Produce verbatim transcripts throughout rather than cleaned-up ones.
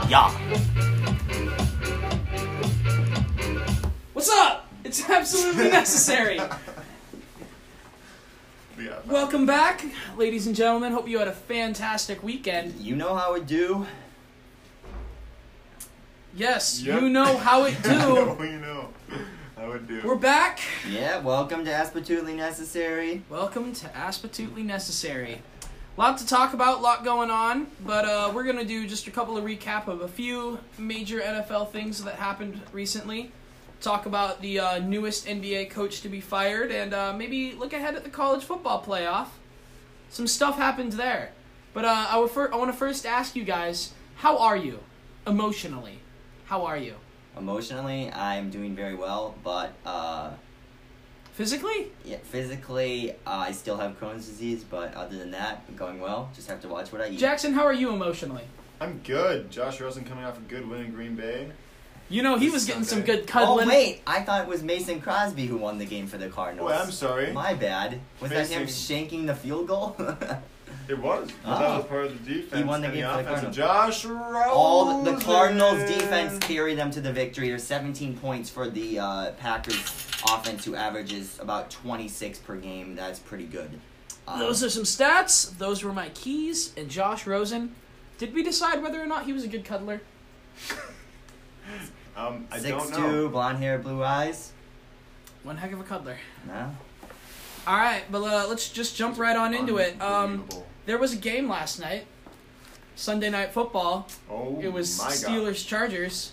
Yeah. What's up? It's absolutely necessary. Yeah. Welcome back, ladies and gentlemen. Hope you had a fantastic weekend. You know how it do. Yes, Yep. you know how it do. you know how it do. We're back. Yeah, welcome to Absolutely Necessary. Welcome to Absolutely Necessary. Lot to talk about, lot going on, but uh, we're going to do just a couple of recap of a few major N F L things that happened recently. Talk about the uh, newest N B A coach to be fired, and uh, maybe look ahead at the college football playoff. Some stuff happened there. But uh, I, would fir- I want to first ask you guys, how are you emotionally? How are you? Emotionally, I'm doing very well, but uh, Physically? yeah, physically, uh, I still have Crohn's disease, but other than that, I'm going well. Just have to watch what I eat. Jackson, how are you emotionally? I'm good. Josh Rosen coming off a good win in Green Bay. You know, he This was getting some Sunday. good cuddling. Oh, wait, I thought it was Mason Crosby who won the game for the Cardinals. Oh, I'm sorry. My bad. Was that him Mason- shanking the field goal? It was. But Oh. that was part of the defense. He won the and game for the offense of Cardinals. Josh Rosen. All the Cardinals defense carried them to the victory. There's seventeen points for the uh, Packers offense, who averages about twenty-six per game. That's pretty good. Um, Those are some stats. Those were my keys. And Josh Rosen. Did we decide whether or not he was a good cuddler? Um, I six don't two, know. blonde hair, blue eyes. One heck of a cuddler. No. All right, but uh, let's just jump right on into it. Um, Unbelievable. there was a game last night. Sunday Night Football. Oh, It was my God. Steelers Chargers.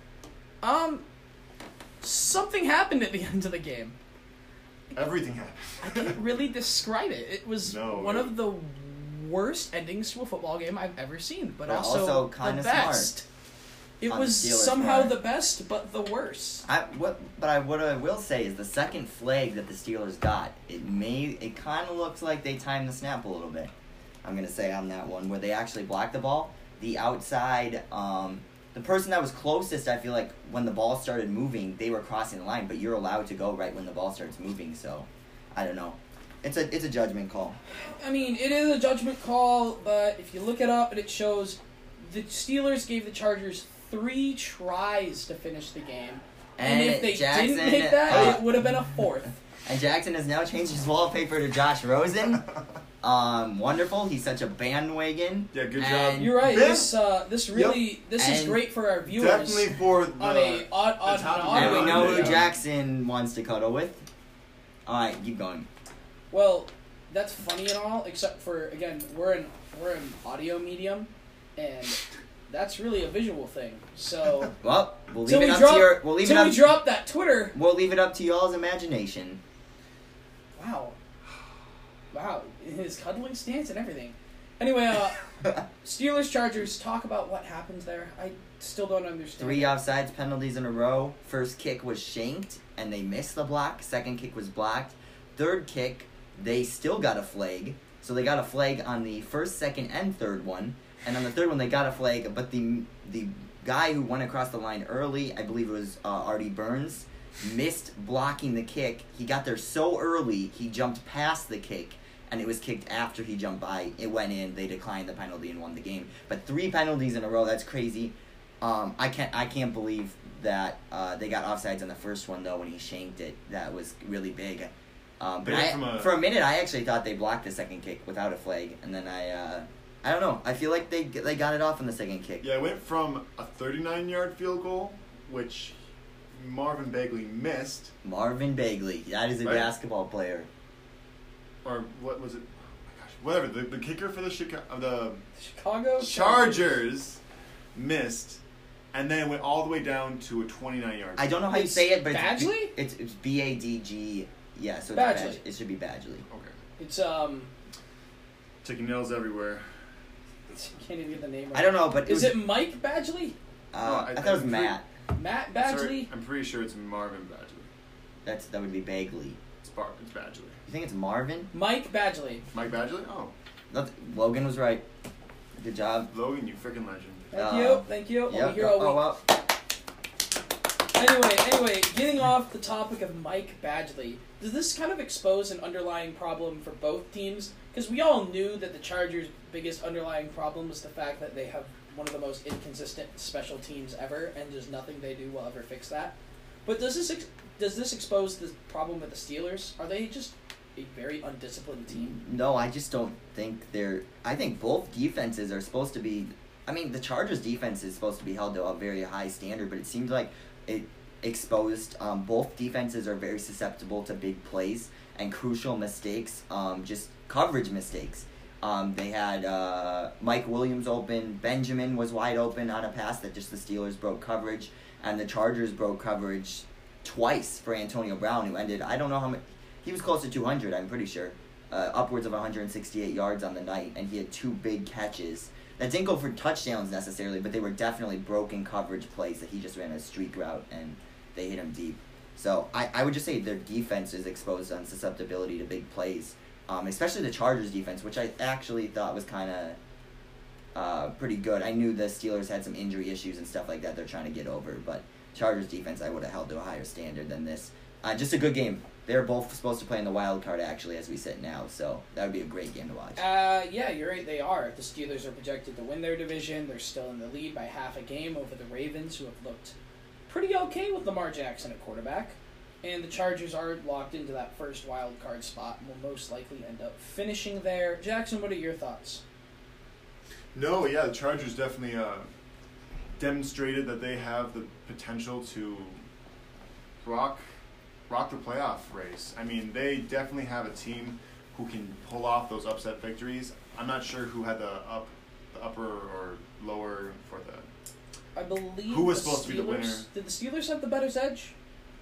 Um, something happened at the end of the game. Everything happened. I can't really describe it. It was No, one it- of the worst endings to a football game I've ever seen, but But also, also the kinda smart best. It on the was Steelers' somehow part. the best, but the worst. I what, but I what I will say is the second flag that the Steelers got, it may it kind of looks like they timed the snap a little bit. I'm gonna say on that one where they actually blocked the ball. The outside, um, the person that was closest, I feel like when the ball started moving, they were crossing the line. But you're allowed to go right when the ball starts moving. So, I don't know. It's a it's a judgment call. I mean, it is a judgment call, but if you look it up, and it shows the Steelers gave the Chargers three tries to finish the game. And, And if they Jackson, didn't make that, uh, it would have been a fourth. And Jackson has now changed his wallpaper to Josh Rosen. Um, wonderful. He's such a bandwagon. Yeah, good job. And- You're right. Ben- This uh, this really this is And great for our viewers Definitely for the, on a on, on, the top an of the And we audio. know who Yeah. Jackson wants to cuddle with. Alright, keep going. Well, that's funny and all, except for again, we're in we're in audio medium, and that's really a visual thing. So Well, we'll till leave it we up drop to your we'll leave it till up we drop that Twitter. we'll leave it up to y'all's imagination. Wow, wow, his cuddling stance and everything. Anyway, uh, Steelers Chargers. Talk about what happened there. I still don't understand. Three offsides penalties in a row. First kick was shanked and they missed the block. Second kick was blocked. Third kick, they still got a flag. So they got a flag on the first, second, and third one. And on the third one, they got a flag, but the the guy who went across the line early, I believe it was uh, Artie Burns, missed blocking the kick. He got there so early, he jumped past the kick, and it was kicked after he jumped by. It went in, they declined the penalty and won the game. But three penalties in a row, that's crazy. Um, I can't I can't believe that uh, they got offsides on the first one, though, when he shanked it. That was really big. Um, but Big I, from a- for a minute, I actually thought they blocked the second kick without a flag, and then I, uh, I don't know. I feel like they they got it off on the second kick. Yeah, it went from a thirty-nine yard field goal, which Marvin Bagley missed, Marvin Bagley, that is a Right. basketball player. or what was it? Oh my gosh, whatever. The, the kicker for the Chicago, the Chicago Chargers missed, and then it went all the way down to a twenty-nine yard. I don't know how you It's say it, but Badgley? it's it's, it's B A D G. Yeah, so it's Badgley. Badg- it should be Badgley. Okay. It's um. Taking nails everywhere. Can't even get the name right. I don't know, but Is was, it Mike Badgley? Uh, No, I, I- thought it was I'm Matt. Matt Sorry, Badgley? I'm pretty sure it's Marvin Badgley. That's that would be Bagley. It's, Bar- it's Badgley. You think it's Marvin? Mike Badgley. Mike Badgley? Oh, Not- Logan was right. Good job. Logan, you freaking legend. Thank Uh, you, thank you. Only Yep. here all Oh week. well. Anyway, anyway, getting off the topic of Mike Badgley, does this kind of expose an underlying problem for both teams? Because we all knew that the Chargers' biggest underlying problem was the fact that they have one of the most inconsistent special teams ever, and there's nothing they do will ever fix that. But does this ex- does this expose the problem with the Steelers? Are they just a very undisciplined team? No, I just don't think they're. I think both defenses are supposed to be. I mean, the Chargers' defense is supposed to be held to a very high standard, but it seems like it exposed. Um, both defenses are very susceptible to big plays and crucial mistakes, um, just coverage mistakes. Um, they had uh, Mike Williams open. Benjamin was wide open on a pass that just the Steelers broke coverage, and the Chargers broke coverage twice for Antonio Brown, who ended. I don't know how much. He was close to two hundred, I'm pretty sure. Uh, upwards of one hundred sixty-eight yards on the night, and he had two big catches that didn't go for touchdowns necessarily, but they were definitely broken coverage plays that he just ran a streak route, and they hit him deep. So I, I would just say their defense is exposed on susceptibility to big plays, um, especially the Chargers' defense, which I actually thought was kind of uh, pretty good. I knew the Steelers had some injury issues and stuff like that they're trying to get over, but Chargers' defense I would have held to a higher standard than this. Uh, just a good game. They're both supposed to play in the wild card, actually, as we sit now, so that would be a great game to watch. Uh, yeah, you're right, they are. The Steelers are projected to win their division. They're still in the lead by half a game over the Ravens, who have looked pretty okay with Lamar Jackson at quarterback. And the Chargers are locked into that first wild card spot and will most likely end up finishing there. Jackson, what are your thoughts? No, yeah, the Chargers definitely uh, demonstrated that they have the potential to rock rock the playoff race. I mean, they definitely have a team who can pull off those upset victories. I'm not sure who had the up, the upper or lower for the. I believe Who was the supposed Steelers, to be the winner? Did the Steelers have the better edge?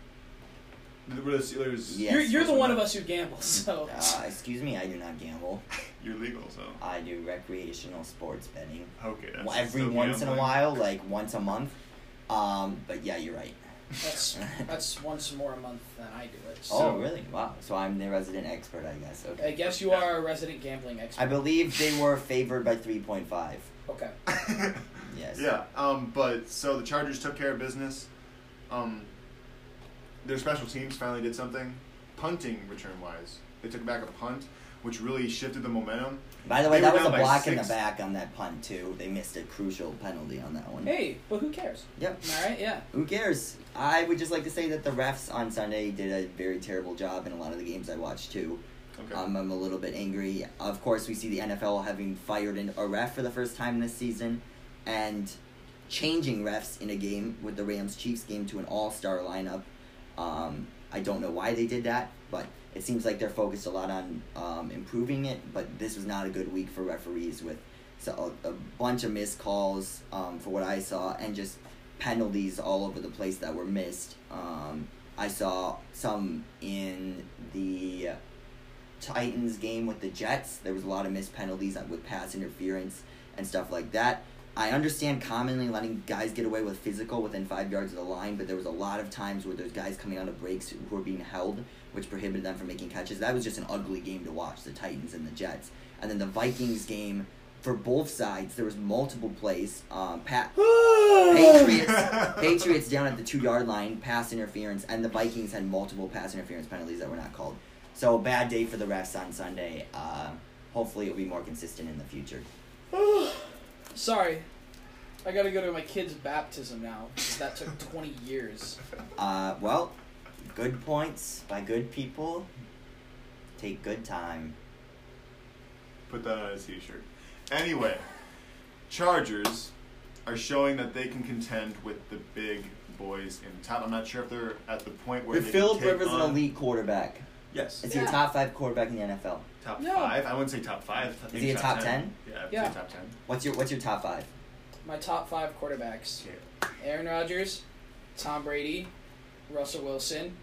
Were the Steelers? Yeah. You're, Yes, you're the supposed one to of win? us who gambles, so. Uh, excuse me, I do not gamble. You're legal, so. I do recreational sports betting. Okay, that's Well, every still once in a gambling. while, like once a month. Um, but yeah, you're right. That's that's once more a month than I do it. So Oh, really? Wow. So I'm the resident expert, I guess. Okay. I guess you are a resident gambling expert. I believe they were favored by three point five. Okay. Yes. Yeah, um, but so the Chargers took care of business. Um, their special teams finally did something. Punting return wise, they took back a punt, which really shifted the momentum. By the way, They were that was a down by block in the six. back on that punt, too. They missed a crucial penalty on that one. Hey, but who cares? Yep. All right, yeah. Who cares? I would just like to say that the refs on Sunday did a very terrible job in a lot of the games I watched, too. Okay. Um, I'm a little bit angry. Of course, we see the N F L having fired an, a ref for the first time this season and changing refs in a game with the Rams-Chiefs game to an all-star lineup. Um, I don't know why they did that, but it seems like they're focused a lot on um, improving it, but this was not a good week for referees with so, a, a bunch of missed calls um, for what I saw and just penalties all over the place that were missed. Um, I saw some in the Titans game with the Jets. There was a lot of missed penalties with pass interference and stuff like that. I understand commonly letting guys get away with physical within five yards of the line, but there was a lot of times where there's guys coming out of breaks who were being held, which prohibited them from making catches. That was just an ugly game to watch, the Titans and the Jets. And then the Vikings game, for both sides, there was multiple plays. Um, Pat, Patriots, Patriots down at the two-yard line, pass interference, and the Vikings had multiple pass interference penalties that were not called. So, bad day for the refs on Sunday. Uh, hopefully it'll be more consistent in the future. Sorry. I gotta go to my kid's baptism now. That took twenty years. Uh, well, good points by good people. Take good time. Put that on a t-shirt. Anyway, Chargers are showing that they can contend with the big boys in the top. I'm not sure if they're at the point where But they Philip can take Rivers is an on- elite quarterback. Yes. Is he Yeah. a top five quarterback in the N F L? Top No. five? I wouldn't say top five. Is he a top ten? Yeah, I'd Yeah. say top ten. What's your What's your top five? My top five quarterbacks. Okay. Aaron Rodgers, Tom Brady, Russell Wilson.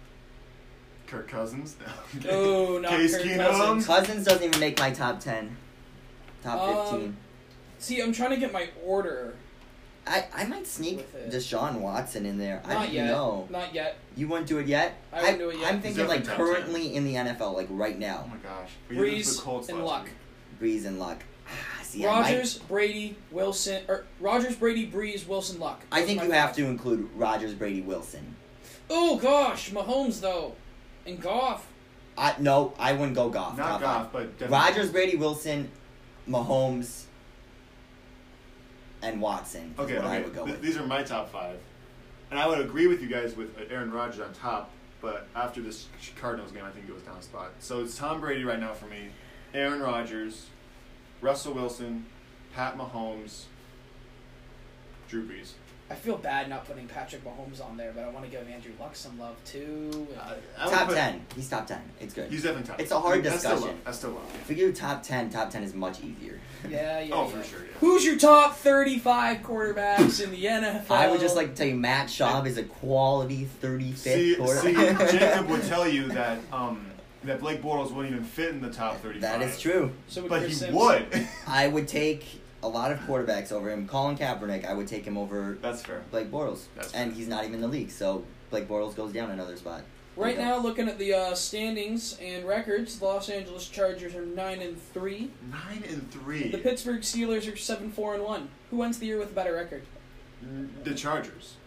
Kirk Cousins. Oh, not Case Kirk Keenum. Cousins. Cousins doesn't even make my top ten. Top Um, fifteen. See, I'm trying to get my order. I, I might sneak with it. Deshaun Watson in there. I Not don't yet. know. Not yet. You wouldn't do it yet? I wouldn't do it yet. I'm He's thinking like definitely top ten. currently in the N F L, like right Oh now. my gosh. But you did Breeze the Colts and last Luck. week. Breeze and Luck. Ah, see, I might- Rodgers, Brady, Wilson, or Rodgers, Brady, Breeze, Wilson, Luck. I Those think are you my have five. to include Rodgers, Brady, Wilson. Oh gosh, Mahomes though, and Goff. I no, I wouldn't go Goff. Not top Goff, five. but definitely. Rodgers, Brady, Wilson, Mahomes, and Watson. Is Okay, what I okay. would go Th- with. these are my top five, and I would agree with you guys with uh, Aaron Rodgers on top. But after this Cardinals game, I think it goes down a spot. So it's Tom Brady right now for me, Aaron Rodgers, Russell Wilson, Pat Mahomes, Drew Brees. I feel bad not putting Patrick Mahomes on there, but I want to give Andrew Luck some love too. Uh, I would Top put- ten. He's top ten. It's good. He's definitely top. It's a hard That's still discussion. low. That's still low. If we do top ten, top ten is much easier. Yeah, yeah. Oh, yeah. for sure. Yeah. Who's your top thirty-five quarterbacks in the N F L? I would just like to tell you, Matt Schaub is a quality thirty-fifth See, see, quarterback. Jacob would tell you that um, that Blake Bortles wouldn't even fit in the top thirty-five. That is true. So would But Chris he Sims. would. I would take a lot of quarterbacks over him. Colin Kaepernick, I would take him over That's fair. Blake Bortles. That's and fair. he's not even in the league, so Blake Bortles goes down another spot. Right Okay. now, looking at the uh, standings and records, the Los Angeles Chargers are nine and three. Nine and three. The Pittsburgh Steelers are seven four and one. Who ends the year with a better record? The Chargers.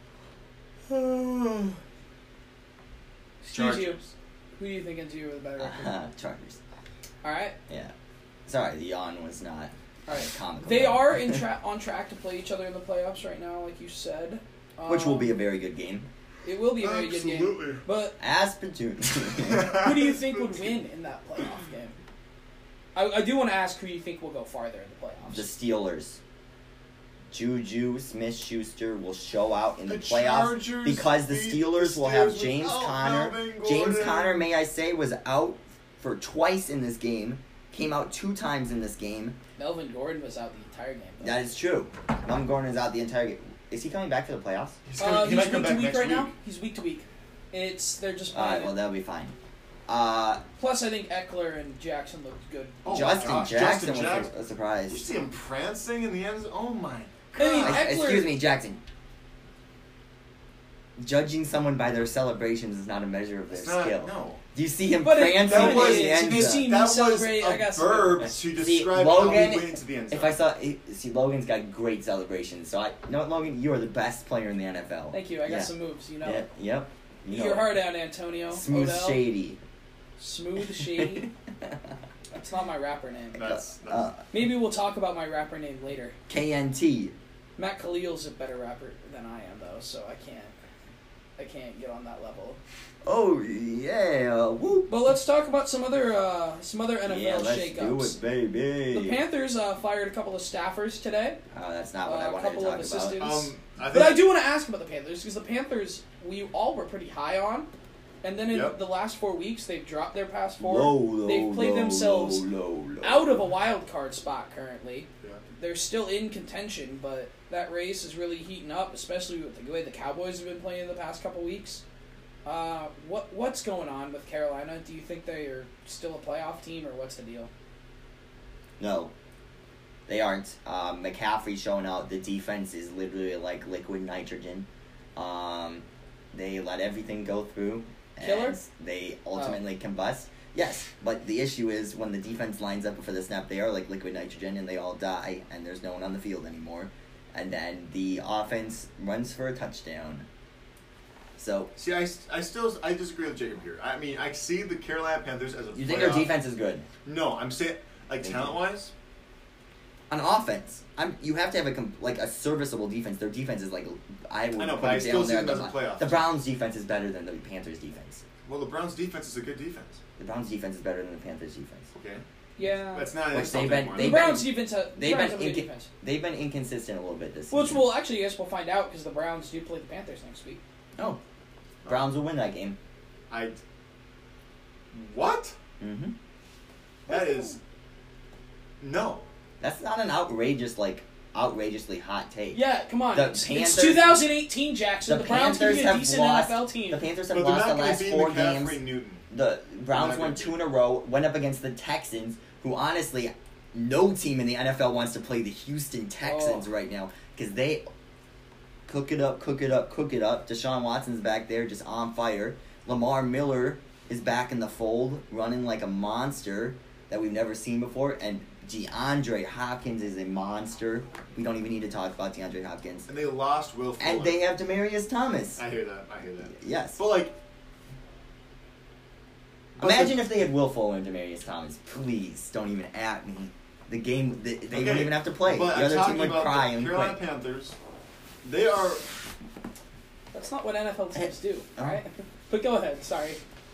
Excuse you. Chargers. Who do you think ends the year with a better record? Uh, Chargers. All right, Yeah. Sorry, the yawn was not all right. comical. They are in tra- on track to play each other in the playoffs right now, like you said. Um, Which will be a very good game. It will be a very good game. Absolutely. But As Platoon. who do you think would win in that playoff game? I, I do want to ask who you think will go farther in the playoffs. The Steelers. Juju Smith-Schuster will show out in the, The playoffs Chargers because the beat Steelers the will have Steelers James without Conner. Melvin James Gordon. Conner, may I say, was out for twice in this game. Came out two times in this game. Melvin Gordon was out the entire game. Though. That is true. Melvin Gordon is out the entire game. Is he coming back for the playoffs? He's, Uh, gonna, he he's might come week to back week next right week. now. He's week to week. It's they're just All playing. right, well it. that'll be fine. Uh, Plus, I think Eckler and Jackson looked good. Oh my Justin gosh, Jackson Justin was Jackson. a Did surprise. you see him prancing in the end zone? Oh my I mean, god. Eckler- Excuse me, Jackson. Judging someone by their celebrations is not a measure of their It's not, skill. no. Do you see him But it- prancing That in was, the it's- end you've zone? seen- that me was celebrate, I a got some- verb to See, describe Logan, how he went into the end zone. If I saw, see, Logan's got great celebrations. So I, you know what, Logan, you are the best player in the N F L. Thank you. I got Yeah. some moves. You know, Yeah, yep. You Eat know your it. heart out, Antonio. Smooth Odell. shady. Smooth shady. That's not my rapper name. That's, that's Uh, Maybe we'll talk about my rapper name later. K N T. Matt Khalil's a better rapper than I am, though, so I can't. I can't get on that level. Oh yeah, whoop. But let's talk about some other uh, some other N F L Yeah, let's shakeups. do it, baby. The Panthers uh, fired a couple of staffers today. Oh, that's not what Uh, I a wanted to couple talk of about. assistants. um, I think But I do want to ask about the Panthers because the Panthers we all were pretty high on, and then in Yep. the last four weeks they've dropped their past four. Low, low, They've played low, themselves low, low, low. out of a wild card spot currently. Yeah. They're still in contention, but that race is really heating up, especially with the way the Cowboys have been playing the past couple weeks. Uh, what what's going on with Carolina? Do you think they are still a playoff team, or what's the deal? No, they aren't. Um, McCaffrey showing out. The defense is literally like liquid nitrogen. Um, they let everything go through. and Killer? They ultimately combust. Yes, but the issue is when the defense lines up for the snap, they are like liquid nitrogen, and they all die, and there's no one on the field anymore. And then the offense runs for a touchdown. So See, I, I still I disagree with Jacob here. I mean, I see the Carolina Panthers as a you think their playoff- defense is good? No, I'm saying like Thank talent wise. On offense, I'm. You have to have a com- like a serviceable defense. Their defense is like I would I know, put but I it still down see there. them as The, a playoff the team. Browns' defense is better than the Panthers' defense. Well, the Browns defense is a good defense. The Browns' defense is better than the Panthers' defense. Okay, Yeah, that's not an Which insult they've been- anymore. the they've Browns defense. Ha- the they've Browns been have a good inca- defense. They've been inconsistent a little bit this Which season. we'll actually, I guess we'll find out because the Browns do play the Panthers next week. Oh, Browns will win that game. I. What? Mm-hmm. That is. No. That's not an outrageous like outrageously hot take. Yeah, come on. The it's, Panthers- it's two thousand eighteen, Jackson. the The, Browns can Panthers be a have decent lost- N F L team. The Panthers have But they're lost not the going last to be four McCaffrey games. Newton. The Browns They're won not two in gonna a row. Went up against the Texans, who honestly, no team in the N F L wants to play the Houston Texans Oh. right now because they cook it up, cook it up, cook it up. Deshaun Watson's back there, just on fire. Lamar Miller is back in the fold, running like a monster that we've never seen before, and DeAndre Hopkins is a monster. We don't even need to talk about DeAndre Hopkins. And they lost Will Fuller. And they have Demarius Thomas. I hear that. I hear that. Yes. But like. but Imagine the- if they had Will Fuller and Demarius Thomas. Please, don't even at me. The game, they, they Okay, wouldn't even have to play. But The I'm other talking team would about cry the and Carolina quit. Panthers. They are. That's not what N F L teams do, Oh. right? But go ahead. Sorry.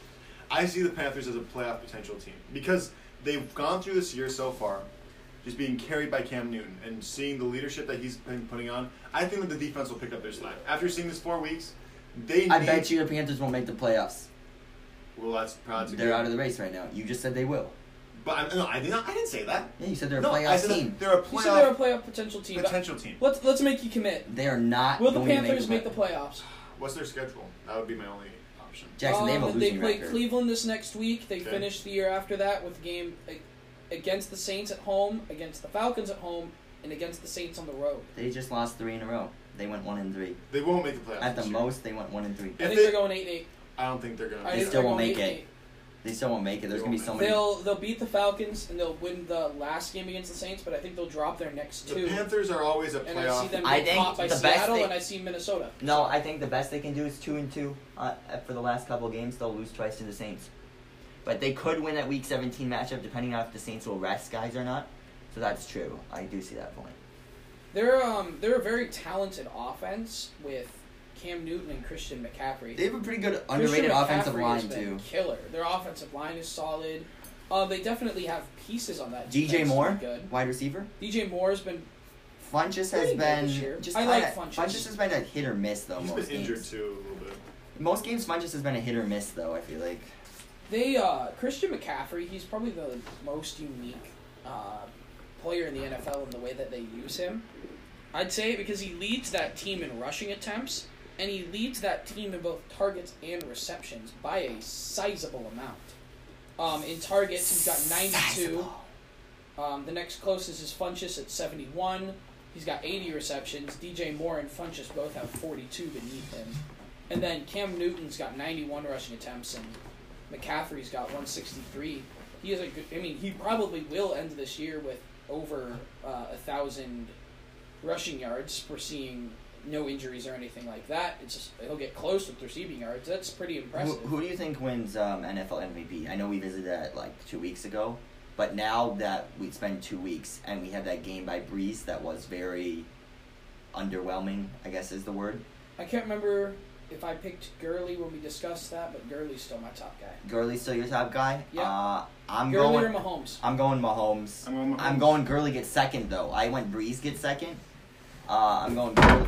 I see the Panthers as a playoff potential team because they've gone through this year so far, just being carried by Cam Newton and seeing the leadership that he's been putting on. I think that the defense will pick up their slack after seeing this four weeks. They I need, bet you the Panthers won't make the playoffs. Well, that's probably They're out of the race right now. You just said they will. But I, no, I did not. I didn't say that. Yeah, you said they're a No, I playoff said that team. they're a You said they're a playoff playoff potential team. but potential team. Let's let's make you commit. They are not. Will the going to Panthers make make the play- playoffs? What's their schedule? That would be my only option. Jackson, they have a Um, losing They play record. Cleveland this next week. They Okay. finish the year after that with a game a- against the Saints at home, against the Falcons at home, and against the Saints on the road. They just lost three in a row. They went one and three. They won't make the playoffs. At the this year. most, they went one and three. I If think they- they're going eight and eight. I don't think they're gonna. I They think still they're won't going make eight and it. eight. They still won't make it. There's They gonna be won't so make many. They'll they'll beat the Falcons and they'll win the last game against the Saints, but I think they'll drop their next The two. Panthers are always a And I see playoff. them I get think caught by the best Seattle, thing- and I see Minnesota. No, I think the best they can do is two and two. Uh, for the last couple games, they'll lose twice to the Saints, but they could win that Week seventeen matchup depending on if the Saints will rest guys or not. So that's true. I do see that point. They're um they're a very talented offense with Cam Newton and Christian McCaffrey. They have a pretty good Christian underrated offensive McCaffrey line has been too. Killer. Their offensive line is solid. Uh, they definitely have pieces on that. D J defense to Moore, be good. wide receiver. D J Moore has been Funchess has Pretty good been this year. just I like kinda- Funchess. has been a hit or miss though. He's most been injured games. too a little bit. Most games, Funchess has been a hit or miss though. I feel like. they uh Christian McCaffrey. He's probably the most unique uh, player in the N F L in the way that they use him. I'd say because he leads that team in rushing attempts, and he leads that team in both targets and receptions by a sizable amount. Um, in targets, he's got ninety-two. Sizable. Um, the next closest is Funchess at seventy-one. He's got eighty receptions. D J Moore and Funchess both have forty-two beneath him. And then Cam Newton's got ninety-one rushing attempts, and McCaffrey's got one sixty-three. He is a good. I mean, he probably will end this year with over uh, a thousand rushing yards. We're seeing no injuries or anything like that. It's just he'll get close with receiving yards. That's pretty Who, impressive. who do you think wins um, N F L M V P? I know we visited that like two weeks ago, but now that we spent two weeks and we had that game by Breeze that was very underwhelming, I guess is the word. I can't remember if I picked Gurley when we discussed that, but Gurley's still my top guy. Gurley's still your top guy. Yeah. Uh, I'm Gurley going. or Mahomes? I'm going Mahomes. I'm going Mahomes. I'm going Gurley gets second though. I went Breeze get second. Uh, I'm going Gurley.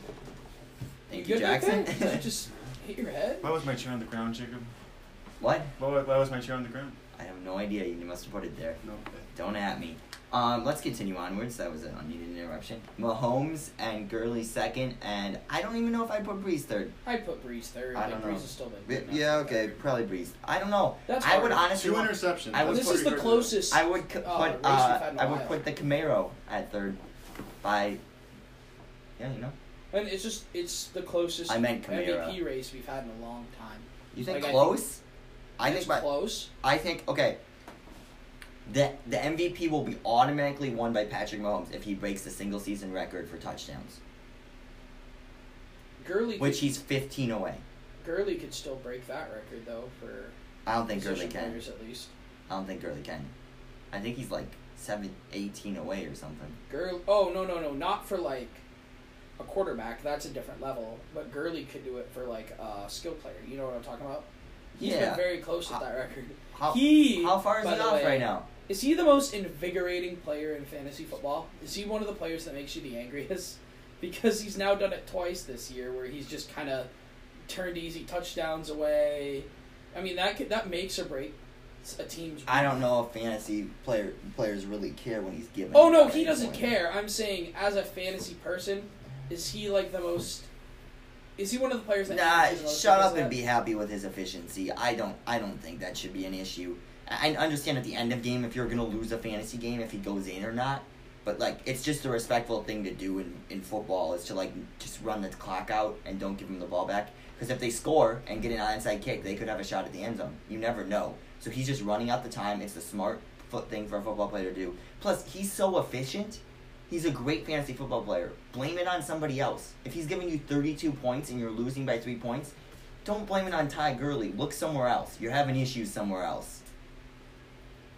Thank you, good with Jackson. that? Did you just hit your head? Why was my chair on the ground, Jacob? What? Why, wa- why was my chair on the ground? I have no idea. You must have put it there. No. Don't at me. Um, let's continue onwards. That was an unneeded interruption. Mahomes and Gurley second, and I don't even know if I'd put Breeze third. I'd put Breeze third. I Like, don't know. Breeze has still been Yeah, good enough yeah, for okay, that. probably Breeze. I don't know. That's I would hard. honestly. Two want- interceptions. I would That's This is pretty the hard to do. closest. I would c- uh, put. race we've Uh, had in a I would while. put the Camaro at third. By. Yeah, you know. And it's just it's the closest I meant M Kamara. V P race we've had in a long time. You think Like, I close? I It's think. by, close. I think okay. The the M V P will be automatically won by Patrick Mahomes if he breaks the single season record for touchdowns, Gurley, which could, he's fifteen away. Gurley could still break that record though for I don't think Gurley position can. players at least. I don't think Gurley can. I think he's like seven, eighteen away or something. Gurley. Oh no no no, not for like a quarterback. That's a different level. But Gurley could do it for like a skill player. You know what I'm talking about? He's Yeah. been very close with that record. How, He. how far is by he the off way, right now? Is he the most invigorating player in fantasy football? Is he one of the players that makes you the angriest? Because he's now done it twice this year, where he's just kind of turned easy touchdowns away. I mean, that could, that makes or breaks a team's. I don't know if fantasy player players really care when he's given. Oh it no, away he doesn't anymore. care. I'm saying, as a fantasy person, is he like the most? Is he one of the players that? Nah, averages the most shut because up of and that? be happy with his efficiency. I don't. I don't think that should be an issue. I I understand at the end of game if you're gonna lose a fantasy game if he goes in or not, but like it's just a respectful thing to do in, in football is to like just run the clock out and don't give him the ball back because if they score and get an onside kick they could have a shot at the end zone. You never know. So he's just running out the time. It's the smart foot thing for a football player to do. Plus he's so efficient. He's a great fantasy football player. Blame it on somebody else. If he's giving you thirty-two points and you're losing by three points, don't blame it on Ty Gurley. Look somewhere else. You're having issues somewhere else.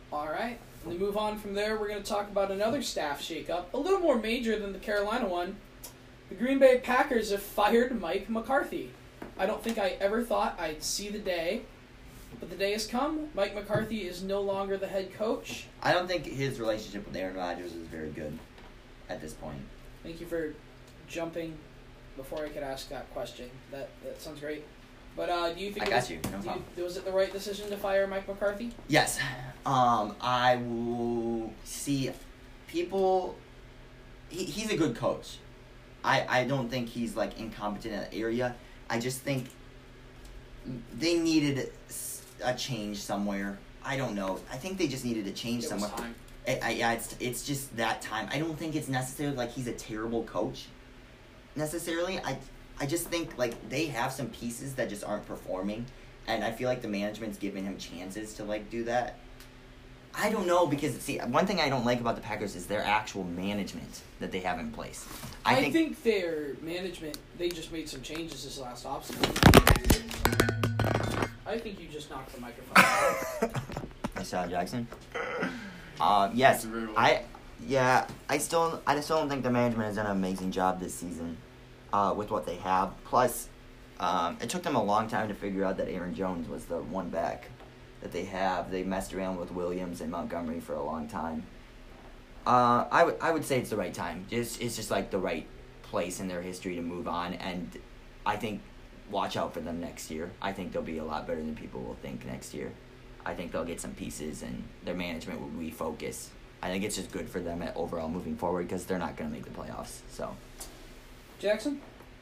All right. And to move on from there, we're going to talk about another staff shakeup, a little more major than the Carolina one. The Green Bay Packers have fired Mike McCarthy. I don't think I ever thought I'd see the day, but the day has come. Mike McCarthy is no longer the head coach. I don't think his relationship with Aaron Rodgers is very good at this point. Thank you for jumping before I could ask that question. That that sounds great. But uh, do you think I it got was, you. No do problem. you, was it the right decision to fire Mike McCarthy? Yes. Um, I will see people. He, he's a good coach. I, I don't think he's like incompetent in that area. I just think they needed a change somewhere. I don't know. I think they just needed a change It somewhere. was time. I, I, yeah, it's it's just that time. I don't think it's necessarily like he's a terrible coach. Necessarily, I I just think like they have some pieces that just aren't performing, and I feel like the management's giving him chances to like do that. I don't know because see, one thing I don't like about the Packers is their actual management that they have in place. I, I think, think their management, they just made some changes this last offseason. I think you just knocked the microphone out. I saw Jackson. Uh, yes, That's very well. I yeah, I still I still don't think the management has done an amazing job this season uh, with what they have. Plus, um, it took them a long time to figure out that Aaron Jones was the one back that they have. They messed around with Williams and Montgomery for a long time. Uh, I would I would say it's the right time. It's it's just like the right place in their history to move on, and I think watch out for them next year. I think they'll be a lot better than people will think next year. I think they'll get some pieces, and their management will refocus. I think it's just good for them at overall moving forward because they're not going to make the playoffs. So Jackson?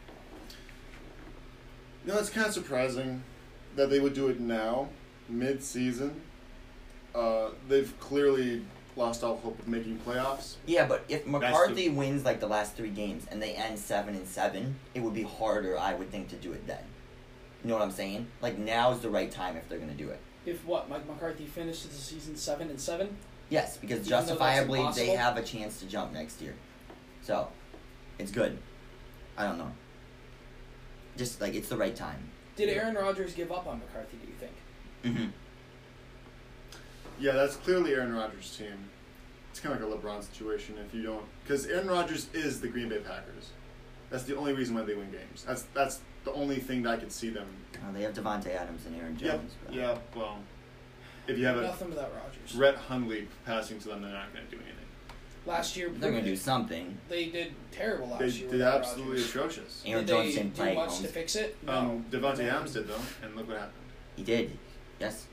No, it's kind of surprising that they would do it now, mid-season. Uh, they've clearly lost all hope of making playoffs. yeah, but if McCarthy wins like the last three games and they end seven and seven, it would be harder, I would think, to do it then. You know what I'm saying? Like now's the right time if they're going to do it. If what, Mike McCarthy finishes the season seven and seven? Yes, because Even though that's justifiably they impossible? have a chance to jump next year. So, it's good. I don't know. Just like it's the right time. Did Aaron Rodgers give up on McCarthy, do you think? Mm-hmm. Yeah, that's clearly Aaron Rodgers' team. It's kind of like a LeBron situation if you don't... Because Aaron Rodgers is the Green Bay Packers. That's the only reason why they win games. That's that's the only thing that I could see them... Uh, they have Devontae Adams and Aaron Yep, Jones. but- yeah, well... If you have a Nothing without Rodgers. Rhett Hundley passing to them, they're not going to do anything. Last year, They're going to do something. They did terrible last They year. did without absolutely Rodgers. atrocious. Aaron Did Jones they didn't do play. much Holmes. to fix it? No. Um, Devontae Adams did, though, and look what happened. He did. Yes.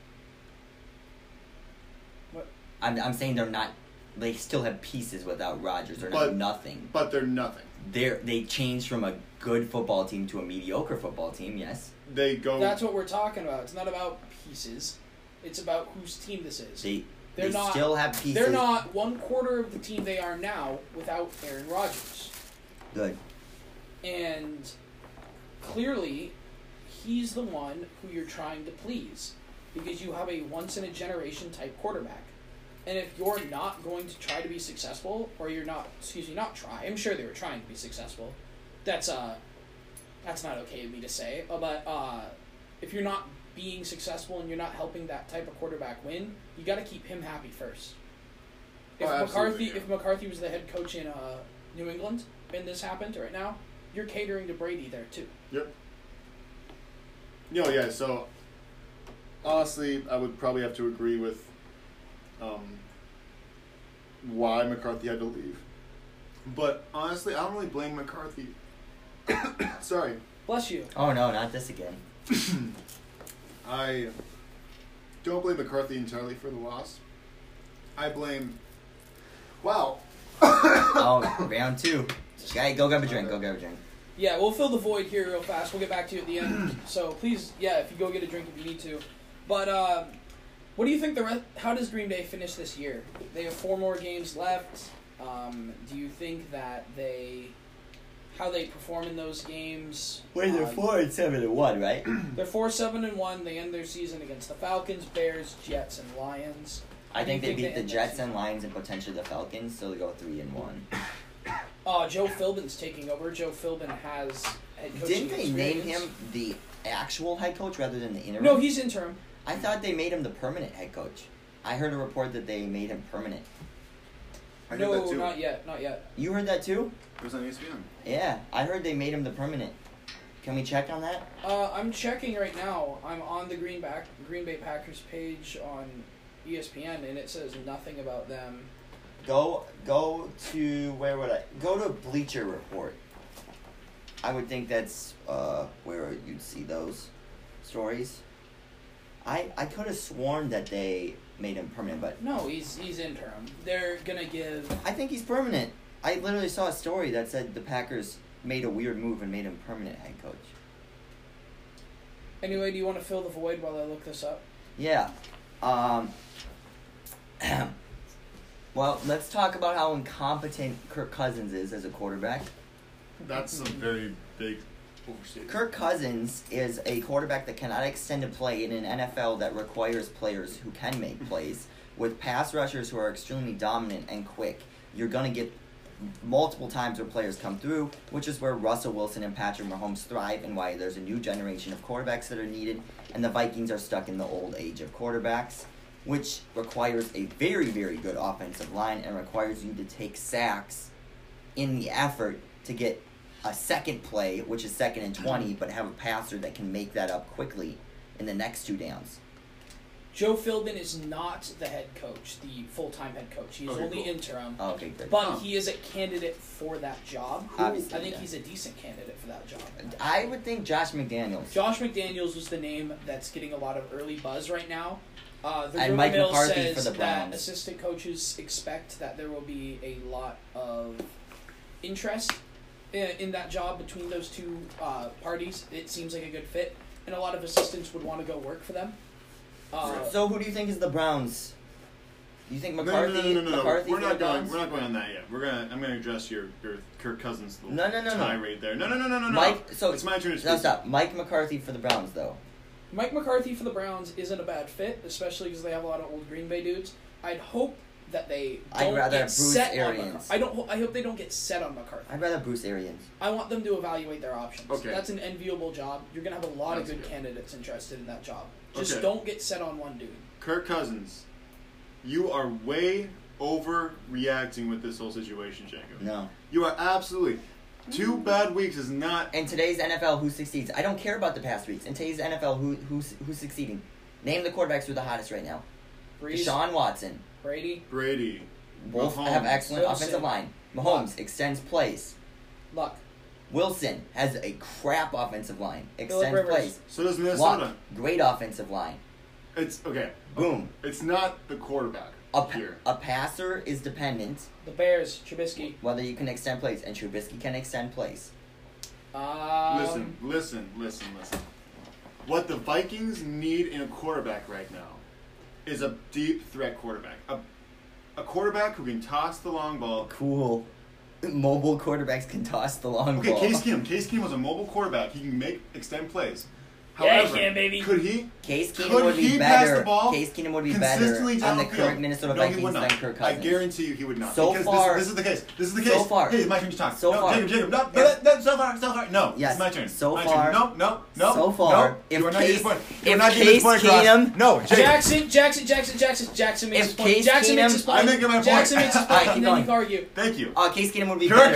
What? I'm I'm saying they're not. They still have pieces without Rodgers. They're But- not nothing. But they're nothing. They're they changed from a good football team to a mediocre football team. Yes. They go... That's what we're talking about. It's not about pieces. It's about whose team this is. They They're they not- still have pieces. They're not one quarter of the team they are now without Aaron Rodgers. good. And clearly, he's the one who you're trying to please because you have a once-in-a-generation type quarterback. And if you're not going to try to be successful, or you're not, excuse me, not try, I'm sure they were trying to be successful. That's, uh, that's not okay of me to say. uh, But, uh, if you're not being successful and you're not helping that type of quarterback win, you got to keep him happy first. If Oh, absolutely, McCarthy, yeah. if McCarthy was the head coach in uh, New England and this happened right now, you're catering to Brady there too. Yep. No, yeah, so... Honestly, I would probably have to agree with um, why McCarthy had to leave. But honestly, I don't really blame McCarthy. Sorry. Bless you. Oh no, not this again. I don't blame McCarthy entirely for the loss. I blame... Wow. Oh, round two. Guy, go grab a drink. Go grab a drink. Yeah, we'll fill the void here real fast. We'll get back to you at the end. So please, yeah, if you go get a drink if you need to. But uh, what do you think the rest? How does Green Bay finish this year? They have four more games left. Um, do you think that they, how they perform in those games? Wait, they're Uh, four and seven and one, right? They're four seven and one. They end their season against the Falcons, Bears, Jets, and Lions. I think Do you they think beat they the end that Jets and Lions and potentially the Falcons, so they go three and one. Uh, Joe Philbin's taking over. Joe Philbin has head coaching Didn't they name experience. him the actual head coach rather than the interim? No, he's interim. I thought they made him the permanent head coach. I heard a report that they made him permanent. I heard no, that too. not yet, not yet. You heard that too? It was on E S P N. Yeah, I heard they made him the permanent. Can we check on that? Uh, I'm checking right now. I'm on the Green, back, Green Bay Packers page on E S P N, and it says nothing about them. Go go to where would I go to Bleacher Report. I would think that's uh, where you'd see those stories. I I could have sworn that they made him permanent, but No, he's he's interim. They're gonna give. I think he's permanent. I literally saw a story that said the Packers made a weird move and made him permanent head coach. Anyway, do you want to fill the void while I look this up? Yeah. Um, well, let's talk about how incompetent Kirk Cousins is as a quarterback. That's a very big overstatement. Kirk Cousins is a quarterback that cannot extend a play in an N F L that requires players who can make plays. With pass rushers who are extremely dominant and quick, you're going to get multiple times where players come through, which is where Russell Wilson and Patrick Mahomes thrive and why there's a new generation of quarterbacks that are needed, and the Vikings are stuck in the old age of quarterbacks, which requires a very, very good offensive line and requires you to take sacks in the effort to get a second play, which is second and twenty, but have a passer that can make that up quickly in the next two downs. Joe Philbin is not the head coach, the full-time head coach. He's Okay, only cool. interim. Oh, okay, good. But Oh. he is a candidate for that job. Obviously, I think yeah. he's a decent candidate for that job. I would think Josh McDaniels. Josh McDaniels was the name that's getting a lot of early buzz right now. Uh, the And rumor Mike mill McCarthy says for the that Browns. assistant coaches expect that there will be a lot of interest in, in that job between those two uh, parties. It seems like a good fit, and a lot of assistants would want to go work for them. Uh, So who do you think is the Browns? Do you think No, McCarthy? no, no, no, no, no. McCarthy We're for not the going. Browns? We're not going on that yet. We're gonna. I'm gonna address your, your Kirk Cousins little No, no, no, no. tirade there. No, no, no, no, no, no. Mike. So it's my turn to speak. No, stop. Mike McCarthy for the Browns, though. Mike McCarthy for the Browns isn't a bad fit, especially because they have a lot of old Green Bay dudes. I'd hope that they I'd don't rather get have Bruce set on Arians. McCarthy. I don't. ho- I hope they don't get set on McCarthy. I'd rather Bruce Arians. I want them to evaluate their options. Okay. That's an enviable job. You're gonna have a lot That's of good, good. candidates interested in that job. Just Okay. don't get set on one dude. Kirk Cousins, you are way overreacting with this whole situation, Jacob. No. You are absolutely. Two bad weeks is not. In today's N F L, who succeeds? I don't care about the past weeks. In today's N F L, who who's who's succeeding? Name the quarterbacks who are the hottest right now. Breeze, Deshaun Watson. Brady, Brady. Both Mahomes. have excellent Wilson. offensive line. Mahomes extends plays. Luck. Wilson has a crap offensive line. Phillip Extends Rivers. plays. So does Minnesota. Luck, great offensive line. It's okay. Boom. It's not the quarterback A, pa- here. a passer is dependent The Bears. Trubisky. whether you can extend plays, and Trubisky can extend plays. Um, Listen, listen, listen, listen. What the Vikings need in a quarterback right now is a deep threat quarterback. A, a quarterback who can toss the long ball. Cool. Mobile quarterbacks can toss the long Okay, ball. Case Keenum. Case Keenum was a mobile quarterback. He can make extend plays. Yeah, he However, can, baby. could he? Case Keenum Could would be he pass better. the ball Case Keenum would be better consistently down on the the current field? Minnesota No, he Vikings would not. than Kirk I Cousins. guarantee you he would not. So because far- this, this is the case. This is the case. so far- Hey, it's my turn to talk. so no, far- Jacob, Jacob, no, if- no, no, so far, so far. No, Yes, it's my turn. so my far- Turn. No, no, no. so far, no, if you are not Case- getting this point. You if are not getting Case this point across. Keenum- No, Jacob. Jackson, Jackson, Jackson, Jackson, Jackson makes If his point. Case Jackson makes Keenum- his point. I'm making my point. Jackson makes his point, Alright, keep and then you going. can argue. Thank you. Uh, Case Keenum would be Kirk better.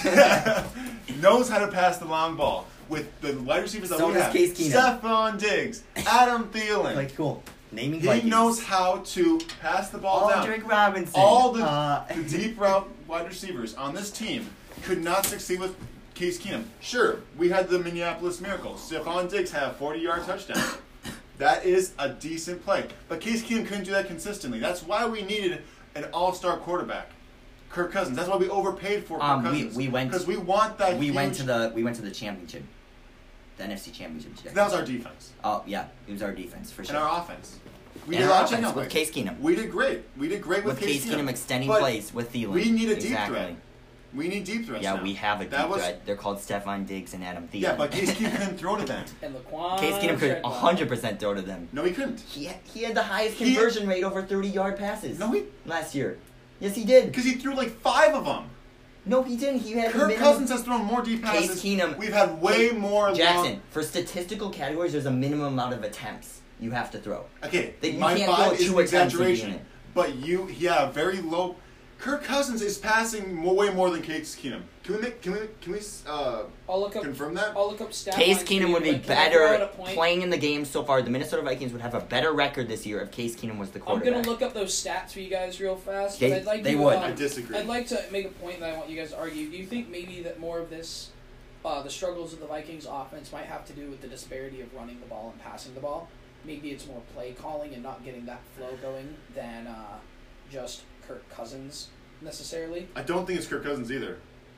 Cousins knows how to pass the long ball with the wide receivers that So we does have. Case Keenum. Stephon Diggs, Adam Thielen. Like, cool. Naming he Vikings. knows how to pass the ball down. Aldrick Robinson. All the, Uh, the deep route wide receivers on this team could not succeed with Case Keenum. Sure, we had the Minneapolis Miracle. Stephon Diggs had a forty-yard touchdown. That is a decent play. But Case Keenum couldn't do that consistently. That's why we needed an all-star quarterback. Kirk Cousins. That's why we overpaid for Kirk Um, we- Cousins. we went- because we want that. we huge, went to the we went to the championship, the N F C championship. today. That was our defense Oh yeah, it was our defense for sure. and our offense. We And did a our lot of offense checkout with plays. Case Keenum. We did great. We did great with, with Case Keenum extending But plays with Thielen. We need a deep exactly. threat. We need deep threats. Yeah, now. we have a deep That was, threat. They're called Stephon Diggs and Adam Thielen. Yeah, but Case Keenum couldn't throw to them. And Laquan Case Keenum could Treadwell. one hundred percent throw to them. No, he couldn't. He he had the highest He- conversion rate over thirty-yard passes. No, he last year. Yes, he did. because he threw like five of them. No, he didn't. He had a Kirk minimum- Cousins has thrown more deep Case passes. Keenum. We've had way more Jackson, long. for statistical categories, there's a minimum amount of attempts. you have to throw. Okay, They, you my can't five throw is two an attempts a exaggeration, unit. but you, yeah, very low. Kirk Cousins is passing more, way more than Case Keenum. Can we make? Can we? Can we? Uh, I'll look up. confirm that? I'll look up stat Case lines for Keenum you, would be but can I throw out better a point? playing in the game so far. The Minnesota Vikings would have a better record this year if Case Keenum was the I'm quarterback. gonna look up those stats for you guys real fast. They- but I'd like they to, would. um, I disagree. I'd like to make a point that I want you guys to argue. Do you think maybe that more of this, uh, the struggles of the Vikings offense might have to do with the disparity of running the ball and passing the ball? Maybe it's more play calling and not getting that flow going than uh, just Kirk Cousins necessarily. I don't think it's Kirk Cousins either.